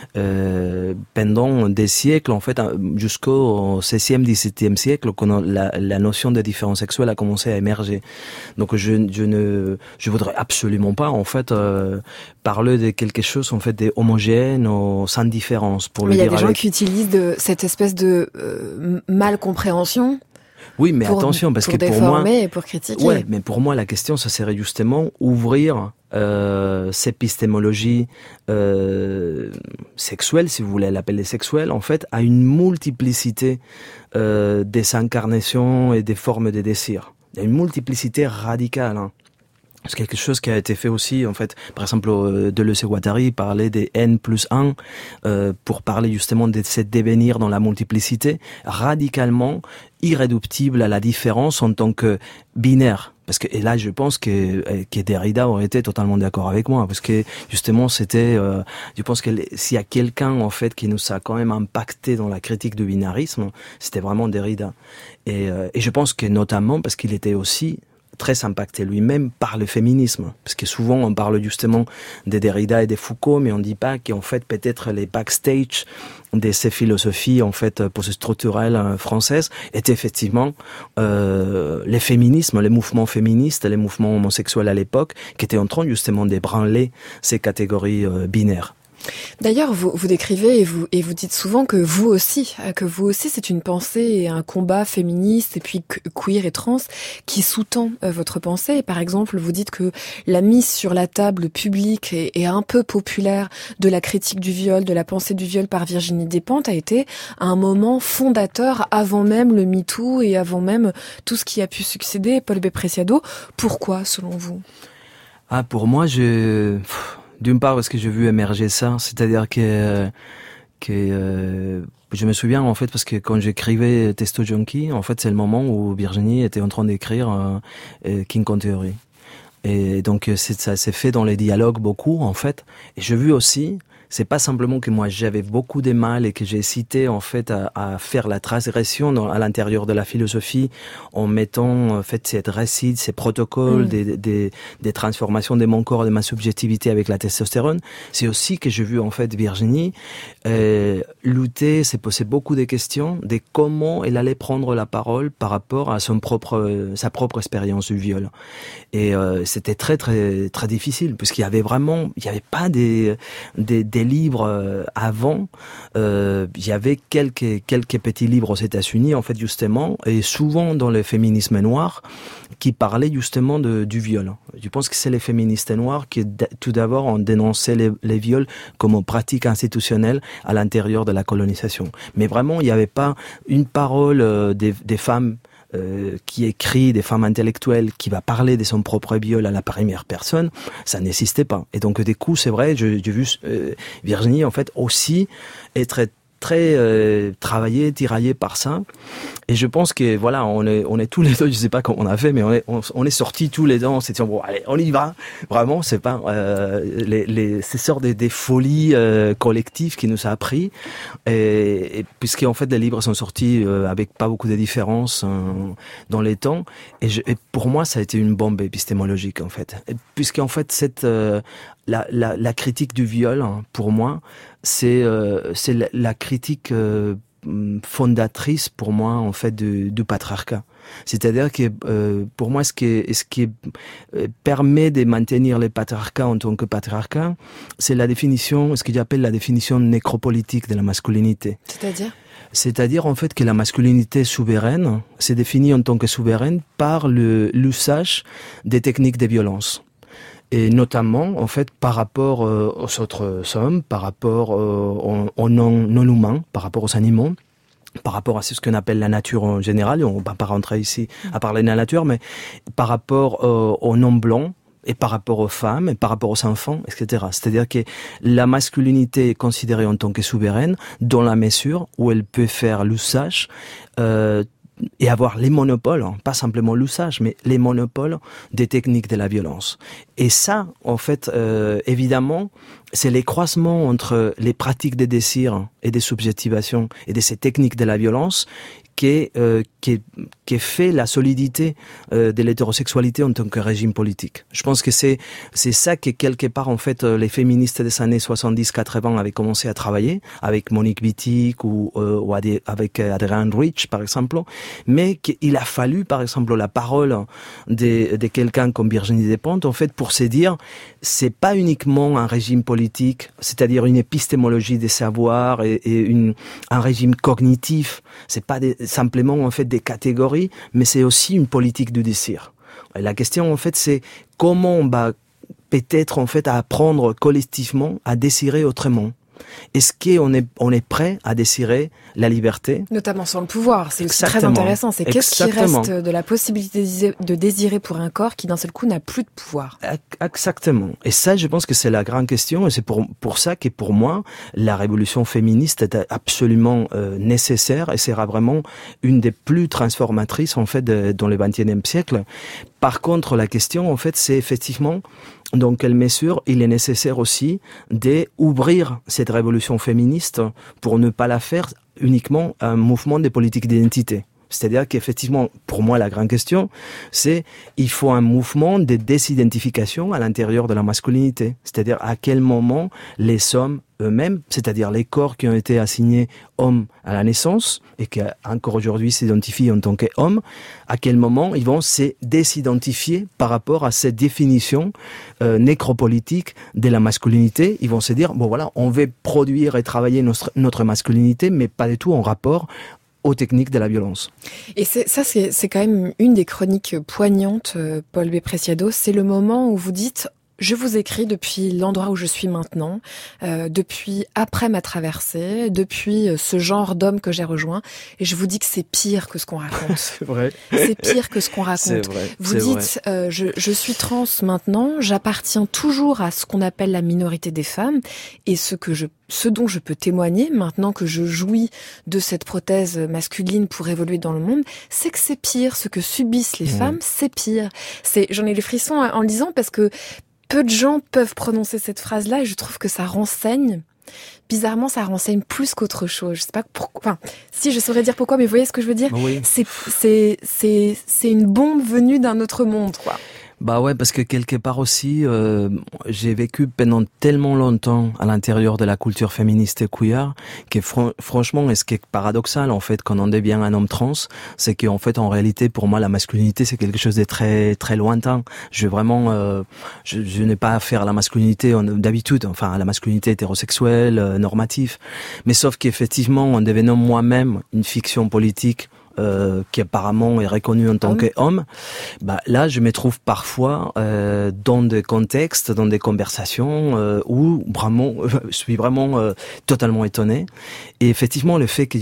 pendant des siècles, en fait, jusqu'au 16e, 17e siècle, quand la notion de différence sexuelle a commencé à émerger. Donc je voudrais absolument pas, en fait, parler de quelque chose, en fait, d'homogène ou sans différence. Mais il y a des gens qui utilisent cette espèce de mal-compréhension. Oui, mais attention, parce que pour moi, et pour critiquer. Ouais, mais pour moi, la question, ça serait justement ouvrir cette épistémologie sexuelle, si vous voulez l'appeler sexuelle, en fait, à une multiplicité des incarnations et des formes de désir. Il y a une multiplicité radicale. Hein. C'est quelque chose qui a été fait aussi, en fait. Par exemple, Deleuze-Guattari parlait des N+1 pour parler justement de ce devenir dans la multiplicité, radicalement irréductible à la différence en tant que binaire. Parce que, et là, je pense que Derrida aurait été totalement d'accord avec moi, parce que justement, c'était, je pense que s'il y a quelqu'un, en fait, qui nous a quand même impacté dans la critique du binarisme, c'était vraiment Derrida. Et je pense que notamment parce qu'il était aussi très impacté lui-même par le féminisme. Parce que souvent, on parle justement de Derrida et de Foucault, mais on ne dit pas qu'en fait, peut-être les backstage de ces philosophies, en fait, post-structurelles françaises, étaient effectivement les féminismes, les mouvements féministes, les mouvements homosexuels à l'époque, qui étaient en train justement d'ébranler ces catégories binaires. D'ailleurs, vous décrivez et vous dites souvent que vous aussi, c'est une pensée et un combat féministe et puis queer et trans qui sous-tend votre pensée. Et par exemple, vous dites que la mise sur la table publique et un peu populaire de la critique du viol, de la pensée du viol par Virginie Despentes a été un moment fondateur avant même le MeToo et avant même tout ce qui a pu succéder. Paul B. Preciado, pourquoi selon vous ? Pour moi, d'une part parce que j'ai vu émerger ça, c'est-à-dire que je me souviens en fait parce que quand j'écrivais Testo Junkie, en fait c'est le moment où Virginie était en train d'écrire King Kong Theory. Et donc ça s'est fait dans les dialogues beaucoup en fait. Et j'ai vu aussi, c'est pas simplement que moi j'avais beaucoup de mal et que j'ai hésité en fait à faire la transgression à l'intérieur de la philosophie en mettant en fait cette récit, ces protocoles des transformations de mon corps et de ma subjectivité avec la testostérone. C'est aussi que j'ai vu en fait Virginie lutter, se poser beaucoup de questions de comment elle allait prendre la parole par rapport à sa propre expérience du viol. Et c'était très très très difficile puisqu'il y avait pas des livres avant. Il y avait quelques petits livres aux États-Unis en fait justement et souvent dans le féminisme noir qui parlaient justement du viol. Je pense que c'est les féministes noirs qui tout d'abord ont dénoncé les viols comme pratique institutionnelle à l'intérieur de la colonisation. Mais vraiment il n'y avait pas une parole des femmes qui écrit, des femmes intellectuelles, qui va parler de son propre viol à la première personne, ça n'existait pas. Et donc, du coup, c'est vrai, j'ai vu Virginie, en fait, aussi être très travaillée, tiraillée par ça. Et je pense que, voilà, on est tous les deux, je sais pas comment on a fait, mais on est sortis tous les deux, on s'est dit, bon, allez, on y va. Vraiment, c'est pas, ces sortes des folies collectives qui nous a appris. Et puisqu'en fait, les livres sont sortis avec pas beaucoup de différences dans les temps. Et pour moi, ça a été une bombe épistémologique, en fait. Puisqu'en fait, la critique du viol, hein, pour moi, c'est la critique fondatrice pour moi en fait du patriarcat. C'est-à-dire que pour moi ce qui permet de maintenir le patriarcat en tant que patriarcat, c'est la définition, ce que j'appelle la définition nécropolitique de la masculinité. C'est-à-dire en fait que la masculinité souveraine c'est définie en tant que souveraine par l'usage des techniques de violence. Et notamment, en fait, par rapport aux autres hommes, par rapport aux non-humains, par rapport aux animaux, par rapport à ce qu'on appelle la nature en général, on va pas rentrer ici à parler de la nature, mais par rapport aux non-blancs, et par rapport aux femmes, et par rapport aux enfants, etc. C'est-à-dire que la masculinité est considérée en tant que souveraine, dans la mesure où elle peut faire l'usage et avoir les monopoles, pas simplement l'usage, mais les monopoles des techniques de la violence. Et ça, en fait, évidemment, c'est les croisements entre les pratiques des désirs et des subjectivations et de ces techniques de la violence qui fait la solidité de l'hétérosexualité en tant que régime politique. Je pense que c'est ça que quelque part en fait les féministes des années 70-80 avaient commencé à travailler avec Monique Wittig ou avec Adrienne Rich par exemple, mais qu'il a fallu par exemple la parole de quelqu'un comme Virginie Despentes en fait pour se dire c'est pas uniquement un régime politique, c'est-à-dire une épistémologie des savoirs et un régime cognitif, c'est pas simplement en fait des catégories, mais c'est aussi une politique du désir. Et la question en fait c'est comment on va peut-être en fait apprendre collectivement à désirer autrement. Est-ce qu'on est prêt à désirer la liberté? Notamment sur le pouvoir, c'est aussi très intéressant. C'est qu'est-ce qui reste de la possibilité de désirer pour un corps qui d'un seul coup n'a plus de pouvoir? Exactement. Et ça, je pense que c'est la grande question et c'est pour ça que pour moi, la révolution féministe est absolument nécessaire et sera vraiment une des plus transformatrices en fait dans le XXIe siècle. Par contre, la question en fait, c'est effectivement dans quelle mesure il est nécessaire aussi d'ouvrir cette révolution féministe pour ne pas la faire uniquement un mouvement de politique d'identité. C'est-à-dire qu'effectivement, pour moi, la grande question, c'est il faut un mouvement de désidentification à l'intérieur de la masculinité. C'est-à-dire à quel moment les hommes eux-mêmes, c'est-à-dire les corps qui ont été assignés hommes à la naissance et qui encore aujourd'hui s'identifient en tant qu'hommes, à quel moment ils vont se désidentifier par rapport à cette définition nécropolitique de la masculinité. Ils vont se dire, bon voilà, on veut produire et travailler notre masculinité, mais pas du tout en rapport aux techniques de la violence. Et c'est quand même une des chroniques poignantes, Paul B. Preciado, c'est le moment où vous dites je vous écris depuis l'endroit où je suis maintenant, depuis après ma traversée, depuis ce genre d'homme que j'ai rejoint, et je vous dis que c'est pire que ce qu'on raconte. C'est vrai. C'est pire que ce qu'on raconte. C'est vrai. Vous dites, je suis trans maintenant, j'appartiens toujours à ce qu'on appelle la minorité des femmes, et ce dont je peux témoigner maintenant que je jouis de cette prothèse masculine pour évoluer dans le monde, c'est que c'est pire. Ce que subissent les femmes, c'est pire. J'en ai les frissons en le disant parce que peu de gens peuvent prononcer cette phrase-là et je trouve que ça renseigne. Bizarrement, ça renseigne plus qu'autre chose. Je sais pas pourquoi. Enfin, si je saurais dire pourquoi, mais vous voyez ce que je veux dire? Oui. C'est une bombe venue d'un autre monde, quoi. Bah ouais, parce que quelque part aussi, j'ai vécu pendant tellement longtemps à l'intérieur de la culture féministe et queer que franchement, et ce qui est paradoxal en fait quand on devient un homme trans, c'est qu'en fait en réalité pour moi la masculinité c'est quelque chose de très très lointain. Je vraiment, je n'ai pas affaire à la masculinité d'habitude, enfin à la masculinité hétérosexuelle, normative, mais sauf qu'effectivement en devenant moi-même une fiction politique qui apparemment est reconnu en tant qu'homme, bah là je me trouve parfois dans des contextes, dans des conversations où vraiment je suis vraiment totalement étonné. Et effectivement le fait que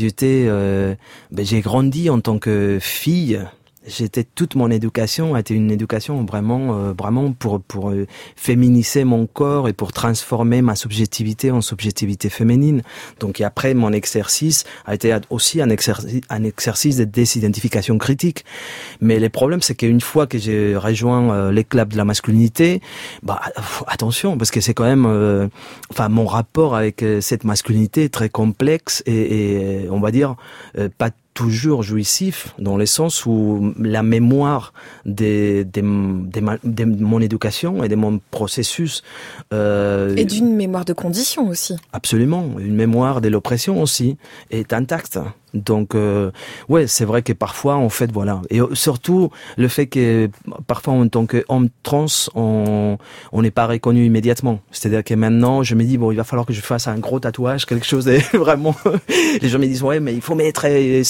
j'ai grandi en tant que fille. Toute mon éducation a été une éducation vraiment pour féminiser mon corps et pour transformer ma subjectivité en subjectivité féminine. Donc et après mon exercice a été aussi un exercice de désidentification critique. Mais le problème c'est qu'une fois que j'ai rejoint les clubs de la masculinité, bah attention parce que c'est quand même mon rapport avec cette masculinité est très complexe et on va dire pas toujours jouissif dans le sens où la mémoire de mon éducation et de mon processus et d'une mémoire de condition aussi. Absolument, une mémoire de l'oppression aussi est intacte. Donc ouais, c'est vrai que parfois en fait voilà, et surtout le fait que parfois en tant qu'homme trans on n'est pas reconnu immédiatement. C'est-à-dire que maintenant je me dis bon il va falloir que je fasse un gros tatouage, quelque chose de vraiment. Les gens me disent ouais mais il faut mettre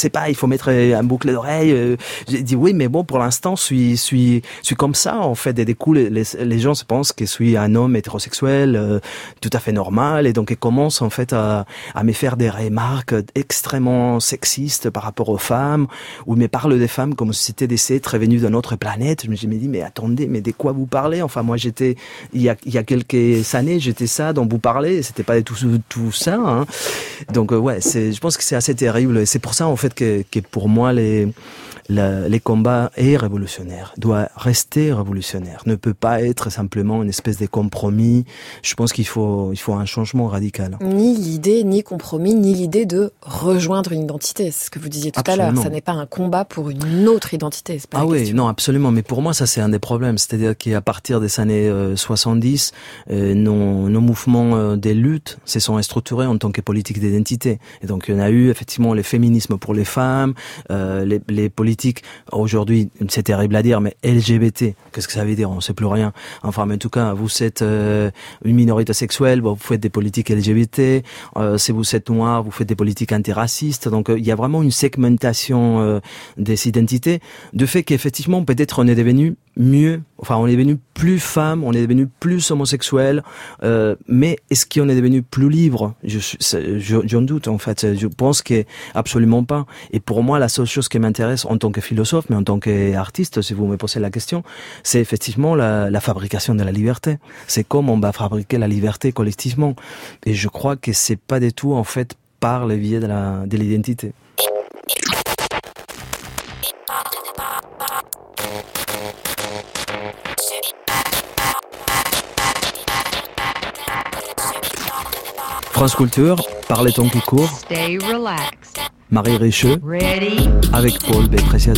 un boucle d'oreille. J'ai dit oui mais bon pour l'instant je suis comme ça en fait et du coup les gens se pensent que je suis un homme hétérosexuel tout à fait normal et donc ils commencent en fait à me faire des remarques extrêmement sexiste par rapport aux femmes, ou me parle des femmes comme si c'était des êtres venus d'une autre planète. Je me dis, mais attendez, mais de quoi vous parlez? Enfin, moi, il y a quelques années, j'étais ça dont vous parlez, c'était pas tout ça, hein. Donc, ouais, je pense que c'est assez terrible. Et c'est pour ça, en fait, que pour moi, les combats est révolutionnaire, doit rester révolutionnaire, ne peut pas être simplement une espèce de compromis. Je pense qu'il faut un changement radical. Ni l'idée, ni compromis, ni l'idée de rejoindre une identité identité, c'est ce que vous disiez tout Absolument. à l'heure. Ça n'est pas un combat pour une autre identité. C'est pas la Oui, question. non, absolument. Mais pour moi, ça c'est un des problèmes. C'est-à-dire qu'à partir des années 70, nos mouvements des luttes se sont structurés en tant que politique d'identité. Et donc, il y en a eu effectivement les féminismes pour les femmes, les politiques. Aujourd'hui, c'est terrible à dire, mais LGBT. Qu'est-ce que ça veut dire? On sait plus rien. Enfin, mais en tout cas, vous êtes une minorité sexuelle, vous faites des politiques LGBT. Si vous êtes noir, vous faites des politiques antiracistes. Donc, il y a vraiment une segmentation des identités. De fait qu'effectivement, peut-être on est devenu mieux, enfin on est devenu plus femme, on est devenu plus homosexuel, mais est-ce qu'on est devenu plus libre? J'en doute en fait. Je pense que absolument pas. Et pour moi, la seule chose qui m'intéresse en tant que philosophe, mais en tant qu'artiste, si vous me posez la question, c'est effectivement la fabrication de la liberté. C'est comment on va fabriquer la liberté collectivement. Et je crois que c'est pas du tout en fait par le biais de l'identité. France Culture, par les temps qui courent, Stay relaxed. Marie Richeux, Ready? avec Paul Belpreciado.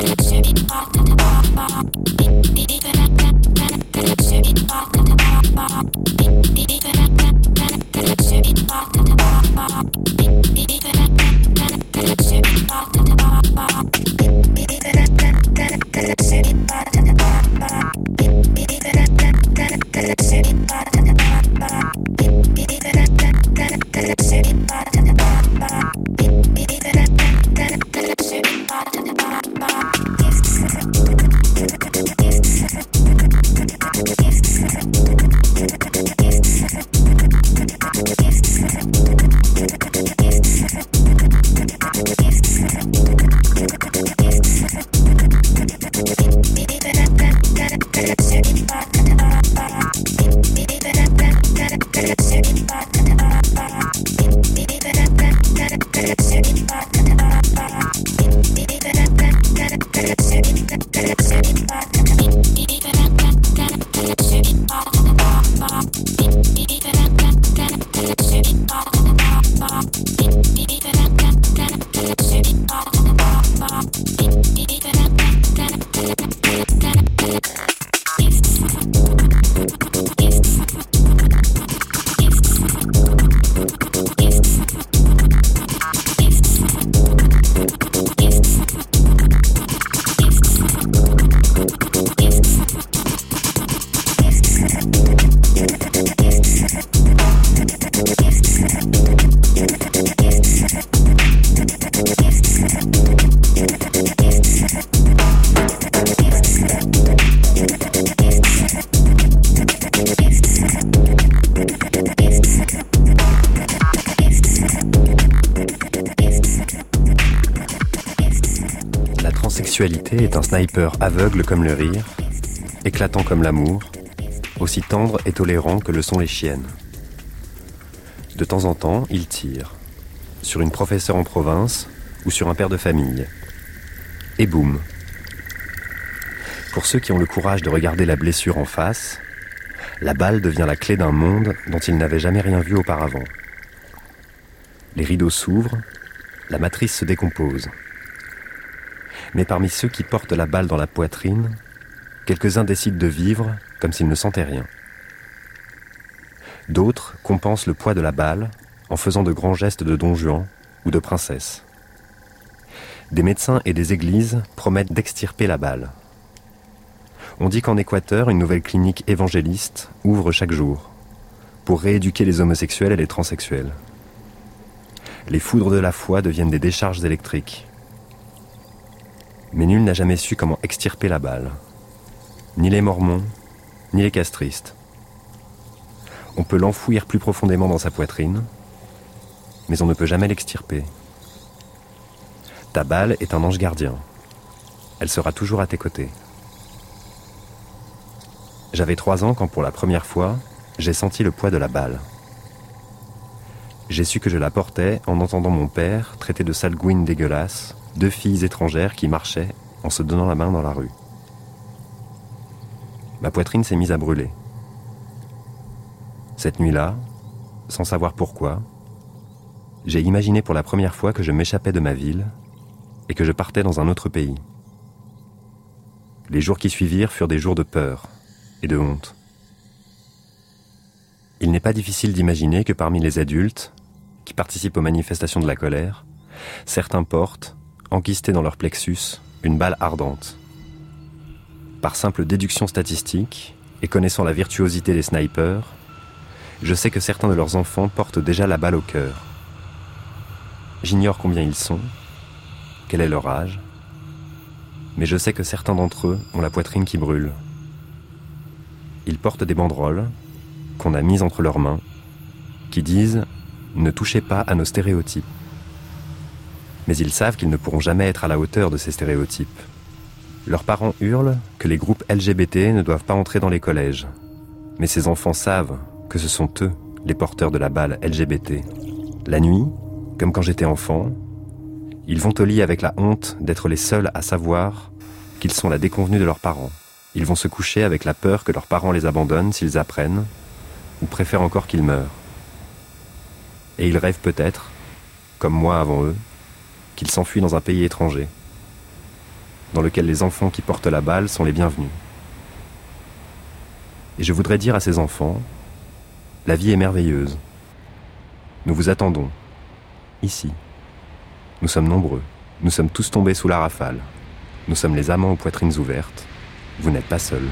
Sexualité est un sniper aveugle comme le rire, éclatant comme l'amour, aussi tendre et tolérant que le sont les chiennes. De temps en temps, il tire, sur une professeure en province ou sur un père de famille. Et boum. Pour ceux qui ont le courage de regarder la blessure en face, la balle devient la clé d'un monde dont ils n'avaient jamais rien vu auparavant. Les rideaux s'ouvrent, la matrice se décompose. Mais parmi ceux qui portent la balle dans la poitrine, quelques-uns décident de vivre comme s'ils ne sentaient rien. D'autres compensent le poids de la balle en faisant de grands gestes de Don Juan ou de princesse. Des médecins et des églises promettent d'extirper la balle. On dit qu'en Équateur, une nouvelle clinique évangéliste ouvre chaque jour pour rééduquer les homosexuels et les transsexuels. Les foudres de la foi deviennent des décharges électriques. Mais nul n'a jamais su comment extirper la balle. Ni les mormons, ni les castristes. On peut l'enfouir plus profondément dans sa poitrine, mais on ne peut jamais l'extirper. Ta balle est un ange gardien. Elle sera toujours à tes côtés. J'avais 3 ans quand pour la première fois, j'ai senti le poids de la balle. J'ai su que je la portais en entendant mon père traiter de sale gouine dégueulasse 2 filles étrangères qui marchaient en se donnant la main dans la rue. Ma poitrine s'est mise à brûler. Cette nuit-là, sans savoir pourquoi, j'ai imaginé pour la première fois que je m'échappais de ma ville et que je partais dans un autre pays. Les jours qui suivirent furent des jours de peur et de honte. Il n'est pas difficile d'imaginer que parmi les adultes qui participent aux manifestations de la colère, certains portent, enquistés dans leur plexus, une balle ardente. Par simple déduction statistique, et connaissant la virtuosité des snipers, je sais que certains de leurs enfants portent déjà la balle au cœur. J'ignore combien ils sont, quel est leur âge, mais je sais que certains d'entre eux ont la poitrine qui brûle. Ils portent des banderoles qu'on a mises entre leurs mains, qui disent « Ne touchez pas à nos stéréotypes ». Mais ils savent qu'ils ne pourront jamais être à la hauteur de ces stéréotypes. Leurs parents hurlent que les groupes LGBT ne doivent pas entrer dans les collèges. Mais ces enfants savent que ce sont eux, les porteurs de la balle LGBT. La nuit, comme quand j'étais enfant, ils vont au lit avec la honte d'être les seuls à savoir qu'ils sont la déconvenue de leurs parents. Ils vont se coucher avec la peur que leurs parents les abandonnent s'ils apprennent, ou préfèrent encore qu'ils meurent. Et ils rêvent peut-être, comme moi avant eux, qu'ils s'enfuient dans un pays étranger, dans lequel les enfants qui portent la balle sont les bienvenus. Et je voudrais dire à ces enfants, la vie est merveilleuse. Nous vous attendons, ici. Nous sommes nombreux, nous sommes tous tombés sous la rafale. Nous sommes les amants aux poitrines ouvertes. Vous n'êtes pas seuls.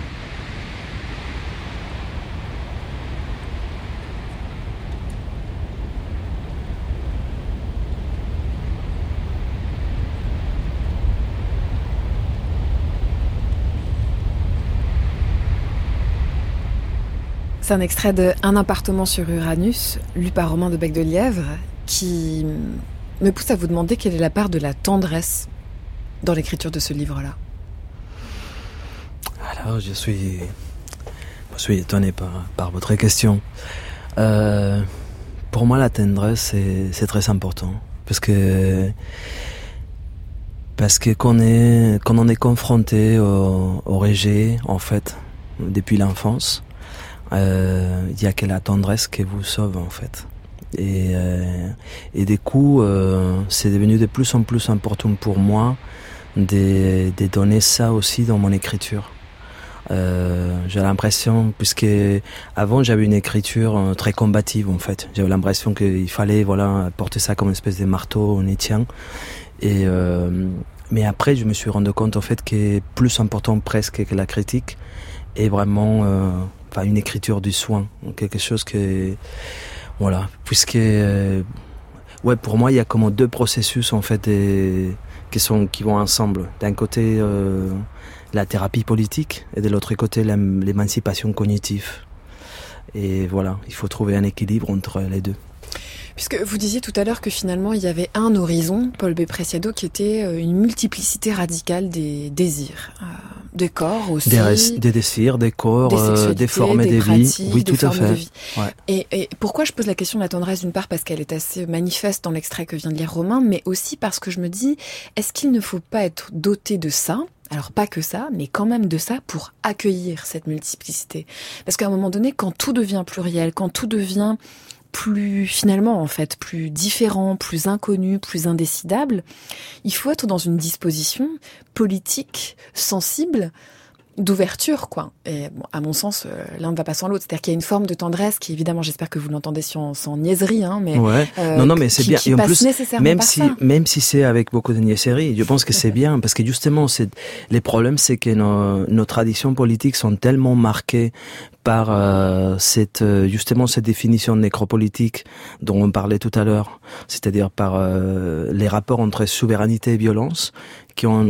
C'est un extrait de Un appartement sur Uranus, lu par Romain de Bec de Lièvre, qui me pousse à vous demander quelle est la part de la tendresse dans l'écriture de ce livre-là. Alors, je suis étonné par votre question. Pour moi, la tendresse, c'est très important. Parce que quand on est confronté au rejet, en fait, depuis l'enfance, il y a que la tendresse qui vous sauve, en fait. Et du coup, c'est devenu de plus en plus important pour moi de donner ça aussi dans mon écriture. J'ai l'impression, puisque avant j'avais une écriture très combative, en fait. J'avais l'impression qu'il fallait porter ça comme une espèce de marteau nietzschien. Mais après, je me suis rendu compte, en fait, que plus important presque que la critique est vraiment une écriture du soin, quelque chose que puisque pour moi il y a comme deux processus, en fait, qui vont ensemble. D'un côté la thérapie politique et de l'autre côté l'émancipation cognitive. Et voilà, il faut trouver un équilibre entre les deux. Puisque vous disiez tout à l'heure que finalement il y avait un horizon, Paul B. Preciado, qui était une multiplicité radicale des désirs, des corps aussi. Des désirs, des corps, des formes, des vies. Oui, tout à fait. Ouais. Et pourquoi je pose la question de la tendresse? D'une part parce qu'elle est assez manifeste dans l'extrait que vient de lire Romain, mais aussi parce que je me dis, est-ce qu'il ne faut pas être doté de ça? Alors pas que ça, mais quand même de ça pour accueillir cette multiplicité. Parce qu'à un moment donné, quand tout devient pluriel, quand tout devient plus finalement, en fait, plus différent, plus inconnu, plus indécidable, il faut être dans une disposition politique, sensible, d'ouverture, quoi. Et bon, à mon sens, l'un ne va pas sans l'autre. C'est-à-dire qu'il y a une forme de tendresse qui, évidemment, j'espère que vous l'entendez sans niaiserie, hein, mais non, mais c'est bien. Qui et en passe plus, nécessairement par ça. Même si c'est avec beaucoup de niaiserie, je pense que c'est bien, parce que justement, les problèmes, c'est que nos traditions politiques sont tellement marquées par cette définition nécropolitique dont on parlait tout à l'heure, c'est-à-dire par les rapports entre souveraineté et violence, on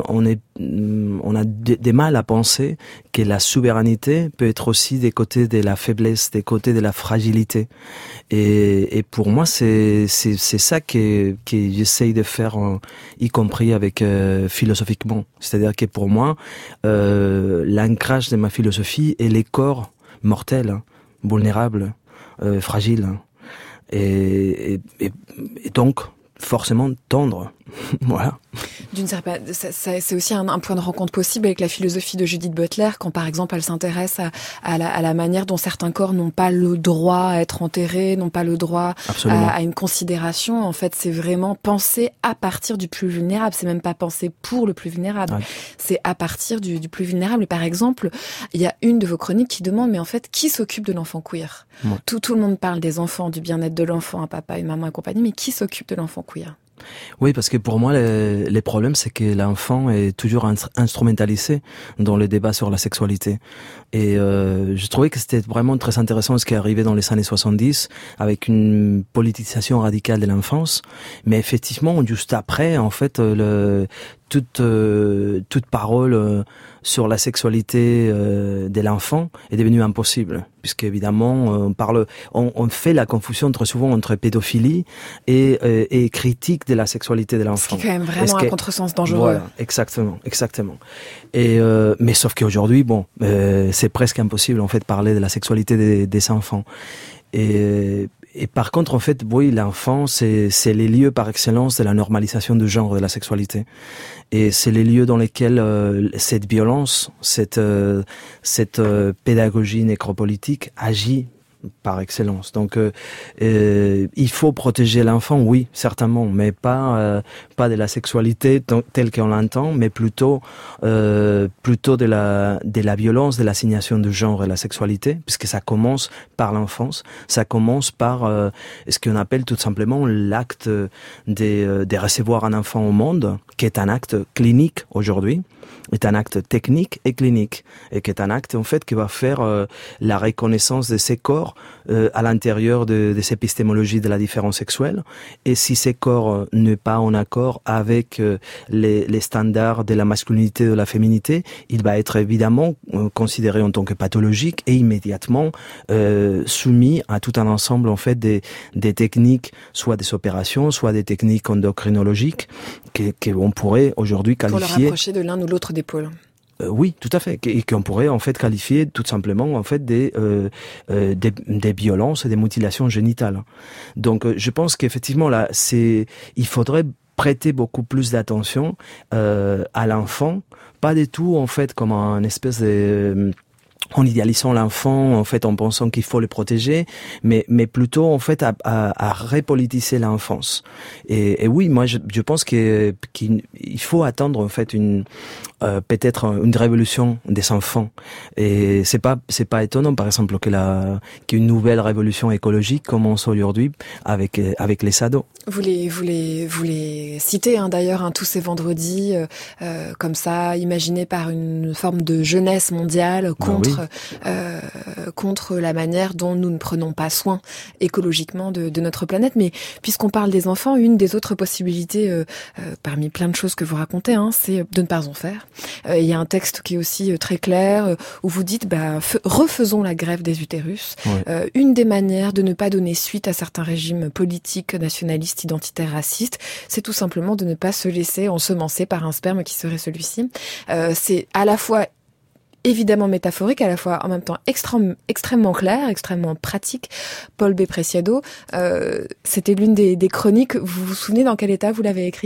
a des mal à penser que la souveraineté peut être aussi des côtés de la faiblesse, des côtés de la fragilité. Et pour moi, c'est ça que j'essaye de faire, y compris avec philosophiquement. C'est-à-dire que pour moi, l'ancrage de ma philosophie est les corps mortels, vulnérables, fragiles, et donc forcément tendre. Voilà. D'une certaine, c'est aussi un point de rencontre possible avec la philosophie de Judith Butler, quand par exemple elle s'intéresse à la manière dont certains corps n'ont pas le droit à être enterrés, n'ont pas le droit à une considération. En fait, c'est vraiment penser à partir du plus vulnérable. C'est même pas penser pour le plus vulnérable. Ouais. C'est à partir du plus vulnérable. Et par exemple, il y a une de vos chroniques qui demande, mais en fait, qui s'occupe de l'enfant queer? Ouais. Tout le monde parle des enfants, du bien-être de l'enfant, un papa, une maman et compagnie, mais qui s'occupe de l'enfant queer? Oui, parce que pour moi, les problèmes, c'est que l'enfant est toujours instrumentalisé dans les débats sur la sexualité. Et je trouvais que c'était vraiment très intéressant ce qui est arrivé dans les années 70, avec une politisation radicale de l'enfance. Mais effectivement, juste après, en fait, toute parole sur la sexualité de l'enfant est devenue impossible, puisque évidemment on fait la confusion souvent entre pédophilie et critique de la sexualité de l'enfant. Ce qui est quand même vraiment un contresens dangereux. Voilà, exactement. Et mais sauf qu'aujourd'hui, c'est presque impossible en fait de parler de la sexualité des enfants. Et par contre, en fait, oui, l'enfant, c'est les lieux par excellence de la normalisation du genre, de la sexualité. Et c'est les lieux dans lesquels cette violence, cette pédagogie nécropolitique agit par excellence. Donc, il faut protéger l'enfant, oui, certainement, mais pas de la sexualité telle qu'on l'entend, mais plutôt de la violence, de l'assignation de genre et la sexualité, puisque ça commence par l'enfance, ça commence par ce qu'on appelle tout simplement l'acte de recevoir un enfant au monde, qui est un acte clinique aujourd'hui, est un acte technique et clinique, et qui est un acte en fait qui va faire la reconnaissance de ces corps à l'intérieur de ces épistémologies de la différence sexuelle. Et si ces corps n'est pas en accord avec les standards de la masculinité et de la féminité, il va être évidemment considéré en tant que pathologique et immédiatement soumis à tout un ensemble en fait des techniques, soit des opérations, soit des techniques endocrinologiques qu'on pourrait aujourd'hui qualifier... Pour le rapprocher de l'un ou l'autre des pôles. Oui, tout à fait, et qu'on pourrait en fait qualifier tout simplement en fait des violences et des mutilations génitales. Donc, je pense qu'effectivement là, il faudrait prêter beaucoup plus d'attention à l'enfant, pas du tout en fait comme un espèce de en idéalisant l'enfant, en fait, en pensant qu'il faut le protéger, mais plutôt, en fait, à repolitiser l'enfance. Et oui, moi, je pense qu'il faut attendre, en fait, peut-être une révolution des enfants. Et c'est pas étonnant, par exemple, qu'une nouvelle révolution écologique commence aujourd'hui avec les ados. Vous les citez, d'ailleurs, tous ces vendredis, comme ça, imaginés par une forme de jeunesse mondiale contre la manière dont nous ne prenons pas soin écologiquement de notre planète. Mais puisqu'on parle des enfants, une des autres possibilités, parmi plein de choses que vous racontez, c'est de ne pas en faire. Il y a un texte qui est aussi très clair, où vous dites, refaisons la greffe des utérus. Ouais. Une des manières de ne pas donner suite à certains régimes politiques, nationalistes, identitaires, racistes, c'est tout simplement de ne pas se laisser ensemencer par un sperme qui serait celui-ci. C'est à la fois évidemment métaphorique, à la fois en même temps extrêmement clair, extrêmement pratique. Paul B. Preciado, c'était l'une des chroniques. Vous vous souvenez dans quel état vous l'avez écrit ?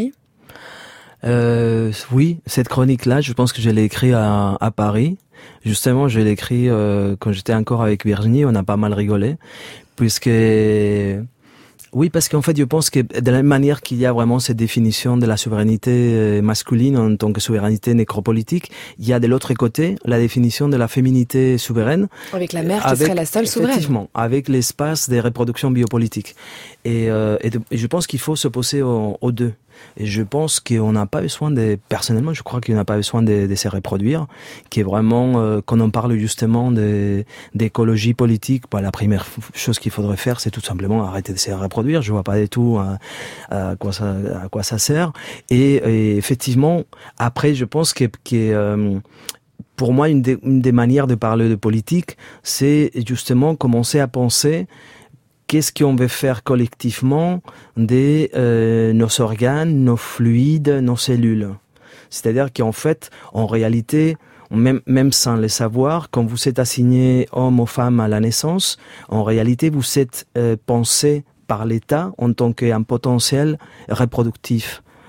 Oui, cette chronique-là, je pense que je l'ai écrite à Paris. Justement, je l'ai écrit quand j'étais encore avec Virginie, on a pas mal rigolé, puisque... Oui, parce qu'en fait, je pense que de la même manière qu'il y a vraiment cette définition de la souveraineté masculine en tant que souveraineté nécropolitique, il y a de l'autre côté la définition de la féminité souveraine. Avec la mère qui serait la seule souveraine. Effectivement, avec l'espace des reproductions biopolitiques. Et je pense qu'il faut s'opposer aux deux. Et je pense qu'on n'a pas besoin personnellement, je crois qu'on n'a pas besoin de se reproduire, qui est vraiment, quand on parle justement d'écologie politique, la première chose qu'il faudrait faire, c'est tout simplement arrêter de se reproduire. Je vois pas du tout à quoi ça sert. Et effectivement, après, je pense que pour moi, une des manières de parler de politique, c'est justement commencer à penser qu'est-ce qu'on veut faire collectivement de nos organes, nos fluides, nos cellules. C'est-à-dire qu'en fait, en réalité, même sans le savoir, quand vous êtes assigné homme ou femme à la naissance, en réalité, vous êtes pensé par l'État en tant qu'un potentiel reproductif.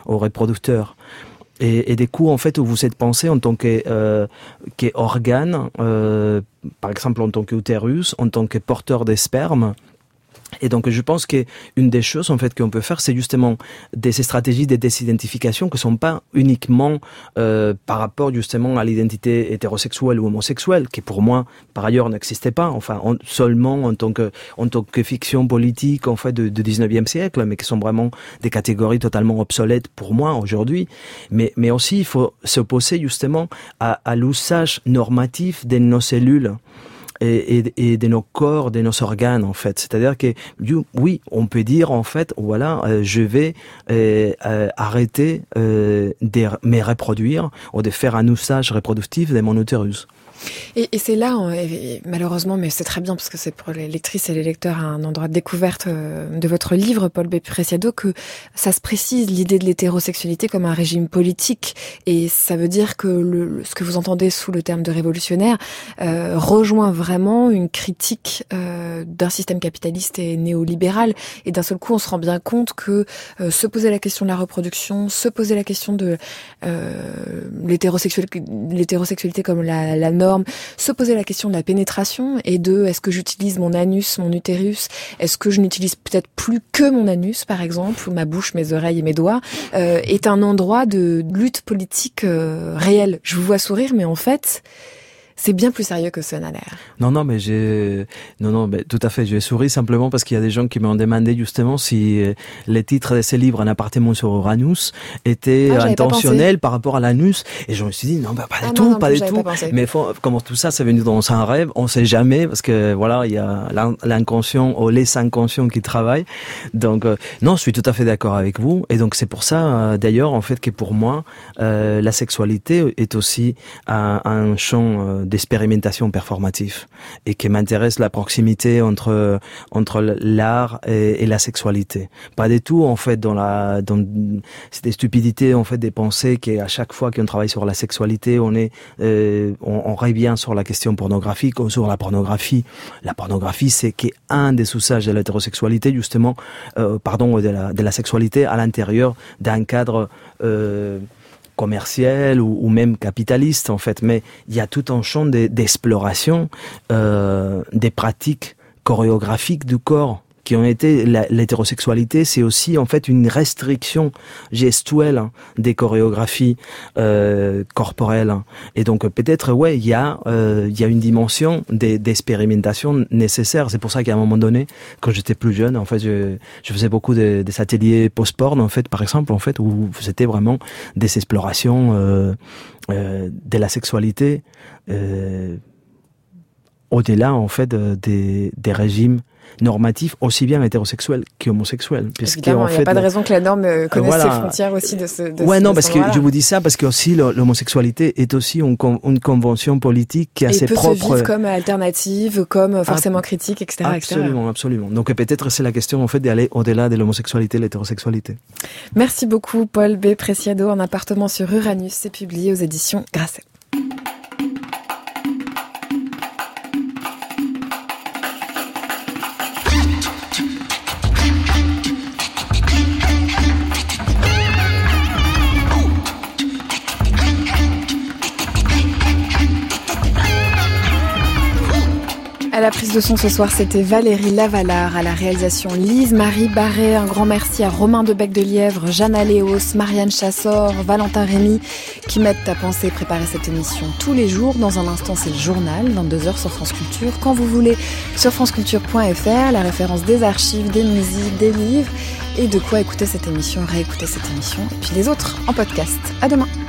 aux reproducteurs. Et des coups, en fait, où vous êtes pensé en tant qu'organe, par exemple en tant qu'utérus, en tant que porteur des spermes. Et donc, je pense qu'une des choses, en fait, qu'on peut faire, c'est justement ces stratégies de désidentification qui sont pas uniquement par rapport, justement, à l'identité hétérosexuelle ou homosexuelle, qui pour moi, par ailleurs, n'existait pas, enfin, seulement en tant que fiction politique, en fait, du 19e siècle, mais qui sont vraiment des catégories totalement obsolètes pour moi, aujourd'hui. Mais aussi, il faut s'opposer, justement, à l'usage normatif de nos cellules. Et de nos corps, de nos organes, en fait. C'est-à-dire que, oui, on peut dire, en fait, voilà, je vais arrêter de me reproduire ou de faire un usage reproductif de mon utérus. Et c'est là, malheureusement, mais c'est très bien parce que c'est pour les lectrices et les lecteurs un endroit de découverte de votre livre, Paul B. Preciado, que ça se précise l'idée de l'hétérosexualité comme un régime politique. Et ça veut dire que ce que vous entendez sous le terme de révolutionnaire rejoint vraiment une critique d'un système capitaliste et néolibéral. Et d'un seul coup, on se rend bien compte que se poser la question de la reproduction, se poser la question de l'hétérosexualité comme la norme, se poser la question de la pénétration et de est-ce que j'utilise mon anus, mon utérus, est-ce que je n'utilise peut-être plus que mon anus par exemple, ou ma bouche, mes oreilles et mes doigts, est un endroit de lutte politique réelle. Je vous vois sourire, mais en fait, c'est bien plus sérieux que ça n'a l'air. Non, mais tout à fait. Je souris simplement parce qu'il y a des gens qui m'ont demandé justement si les titres de ces livres, Un appartement sur Uranus, étaient intentionnels par rapport à l'anus. Et je me suis dit, non, pas du tout. Mais comment tout ça, c'est venu dans un rêve, on sait jamais, parce que voilà, il y a l'inconscient ou les inconscients qui travaillent. Donc, non, je suis tout à fait d'accord avec vous. Et donc, c'est pour ça, d'ailleurs, en fait, que pour moi, la sexualité est aussi un champ d'expérimentation performative et qui m'intéresse la proximité entre l'art et la sexualité. Pas du tout en fait dans c'est des stupidités en fait des pensées qu'à chaque fois qu'on travaille sur la sexualité on revient sur la question pornographique ou sur la pornographie. La pornographie c'est qu'un des usages de l'hétérosexualité justement de la sexualité à l'intérieur d'un cadre commercial ou même capitaliste en fait, mais il y a tout un champ d'exploration des pratiques chorégraphiques du corps qui ont été l'hétérosexualité, c'est aussi en fait une restriction gestuelle des chorégraphies corporelles. Et donc peut-être il y a une dimension d'expérimentation nécessaire. C'est pour ça qu'à un moment donné, quand j'étais plus jeune, en fait, je faisais beaucoup des ateliers post-porn en fait, par exemple, en fait, où c'était vraiment des explorations de la sexualité au-delà en fait des régimes normatif aussi bien hétérosexuel qu'homosexuel. Évidemment, il n'y a pas de raison que la norme connaisse ses frontières aussi de ce parce que je vous dis ça parce que aussi l'homosexualité est aussi une convention politique qui a ses propres... Et peut se vivre comme alternative, comme forcément critique, etc. Absolument. Donc peut-être c'est la question en fait d'aller au-delà de l'homosexualité et l'hétérosexualité. Merci beaucoup Paul B. Preciado, Un appartement sur Uranus, c'est publié aux éditions Grasset. À la prise de son ce soir, c'était Valérie Lavalard, à la réalisation Lise-Marie Barré. Un grand merci à Romain Debec de Lièvre, Jeanne Aléos, Marianne Chassor, Valentin Rémy qui m'aident à penser et préparer cette émission tous les jours. Dans un instant, c'est le journal, 22h sur France Culture. Quand vous voulez, sur franceculture.fr, la référence des archives, des musiques, des livres et de quoi écouter cette émission, réécouter cette émission et puis les autres en podcast. À demain.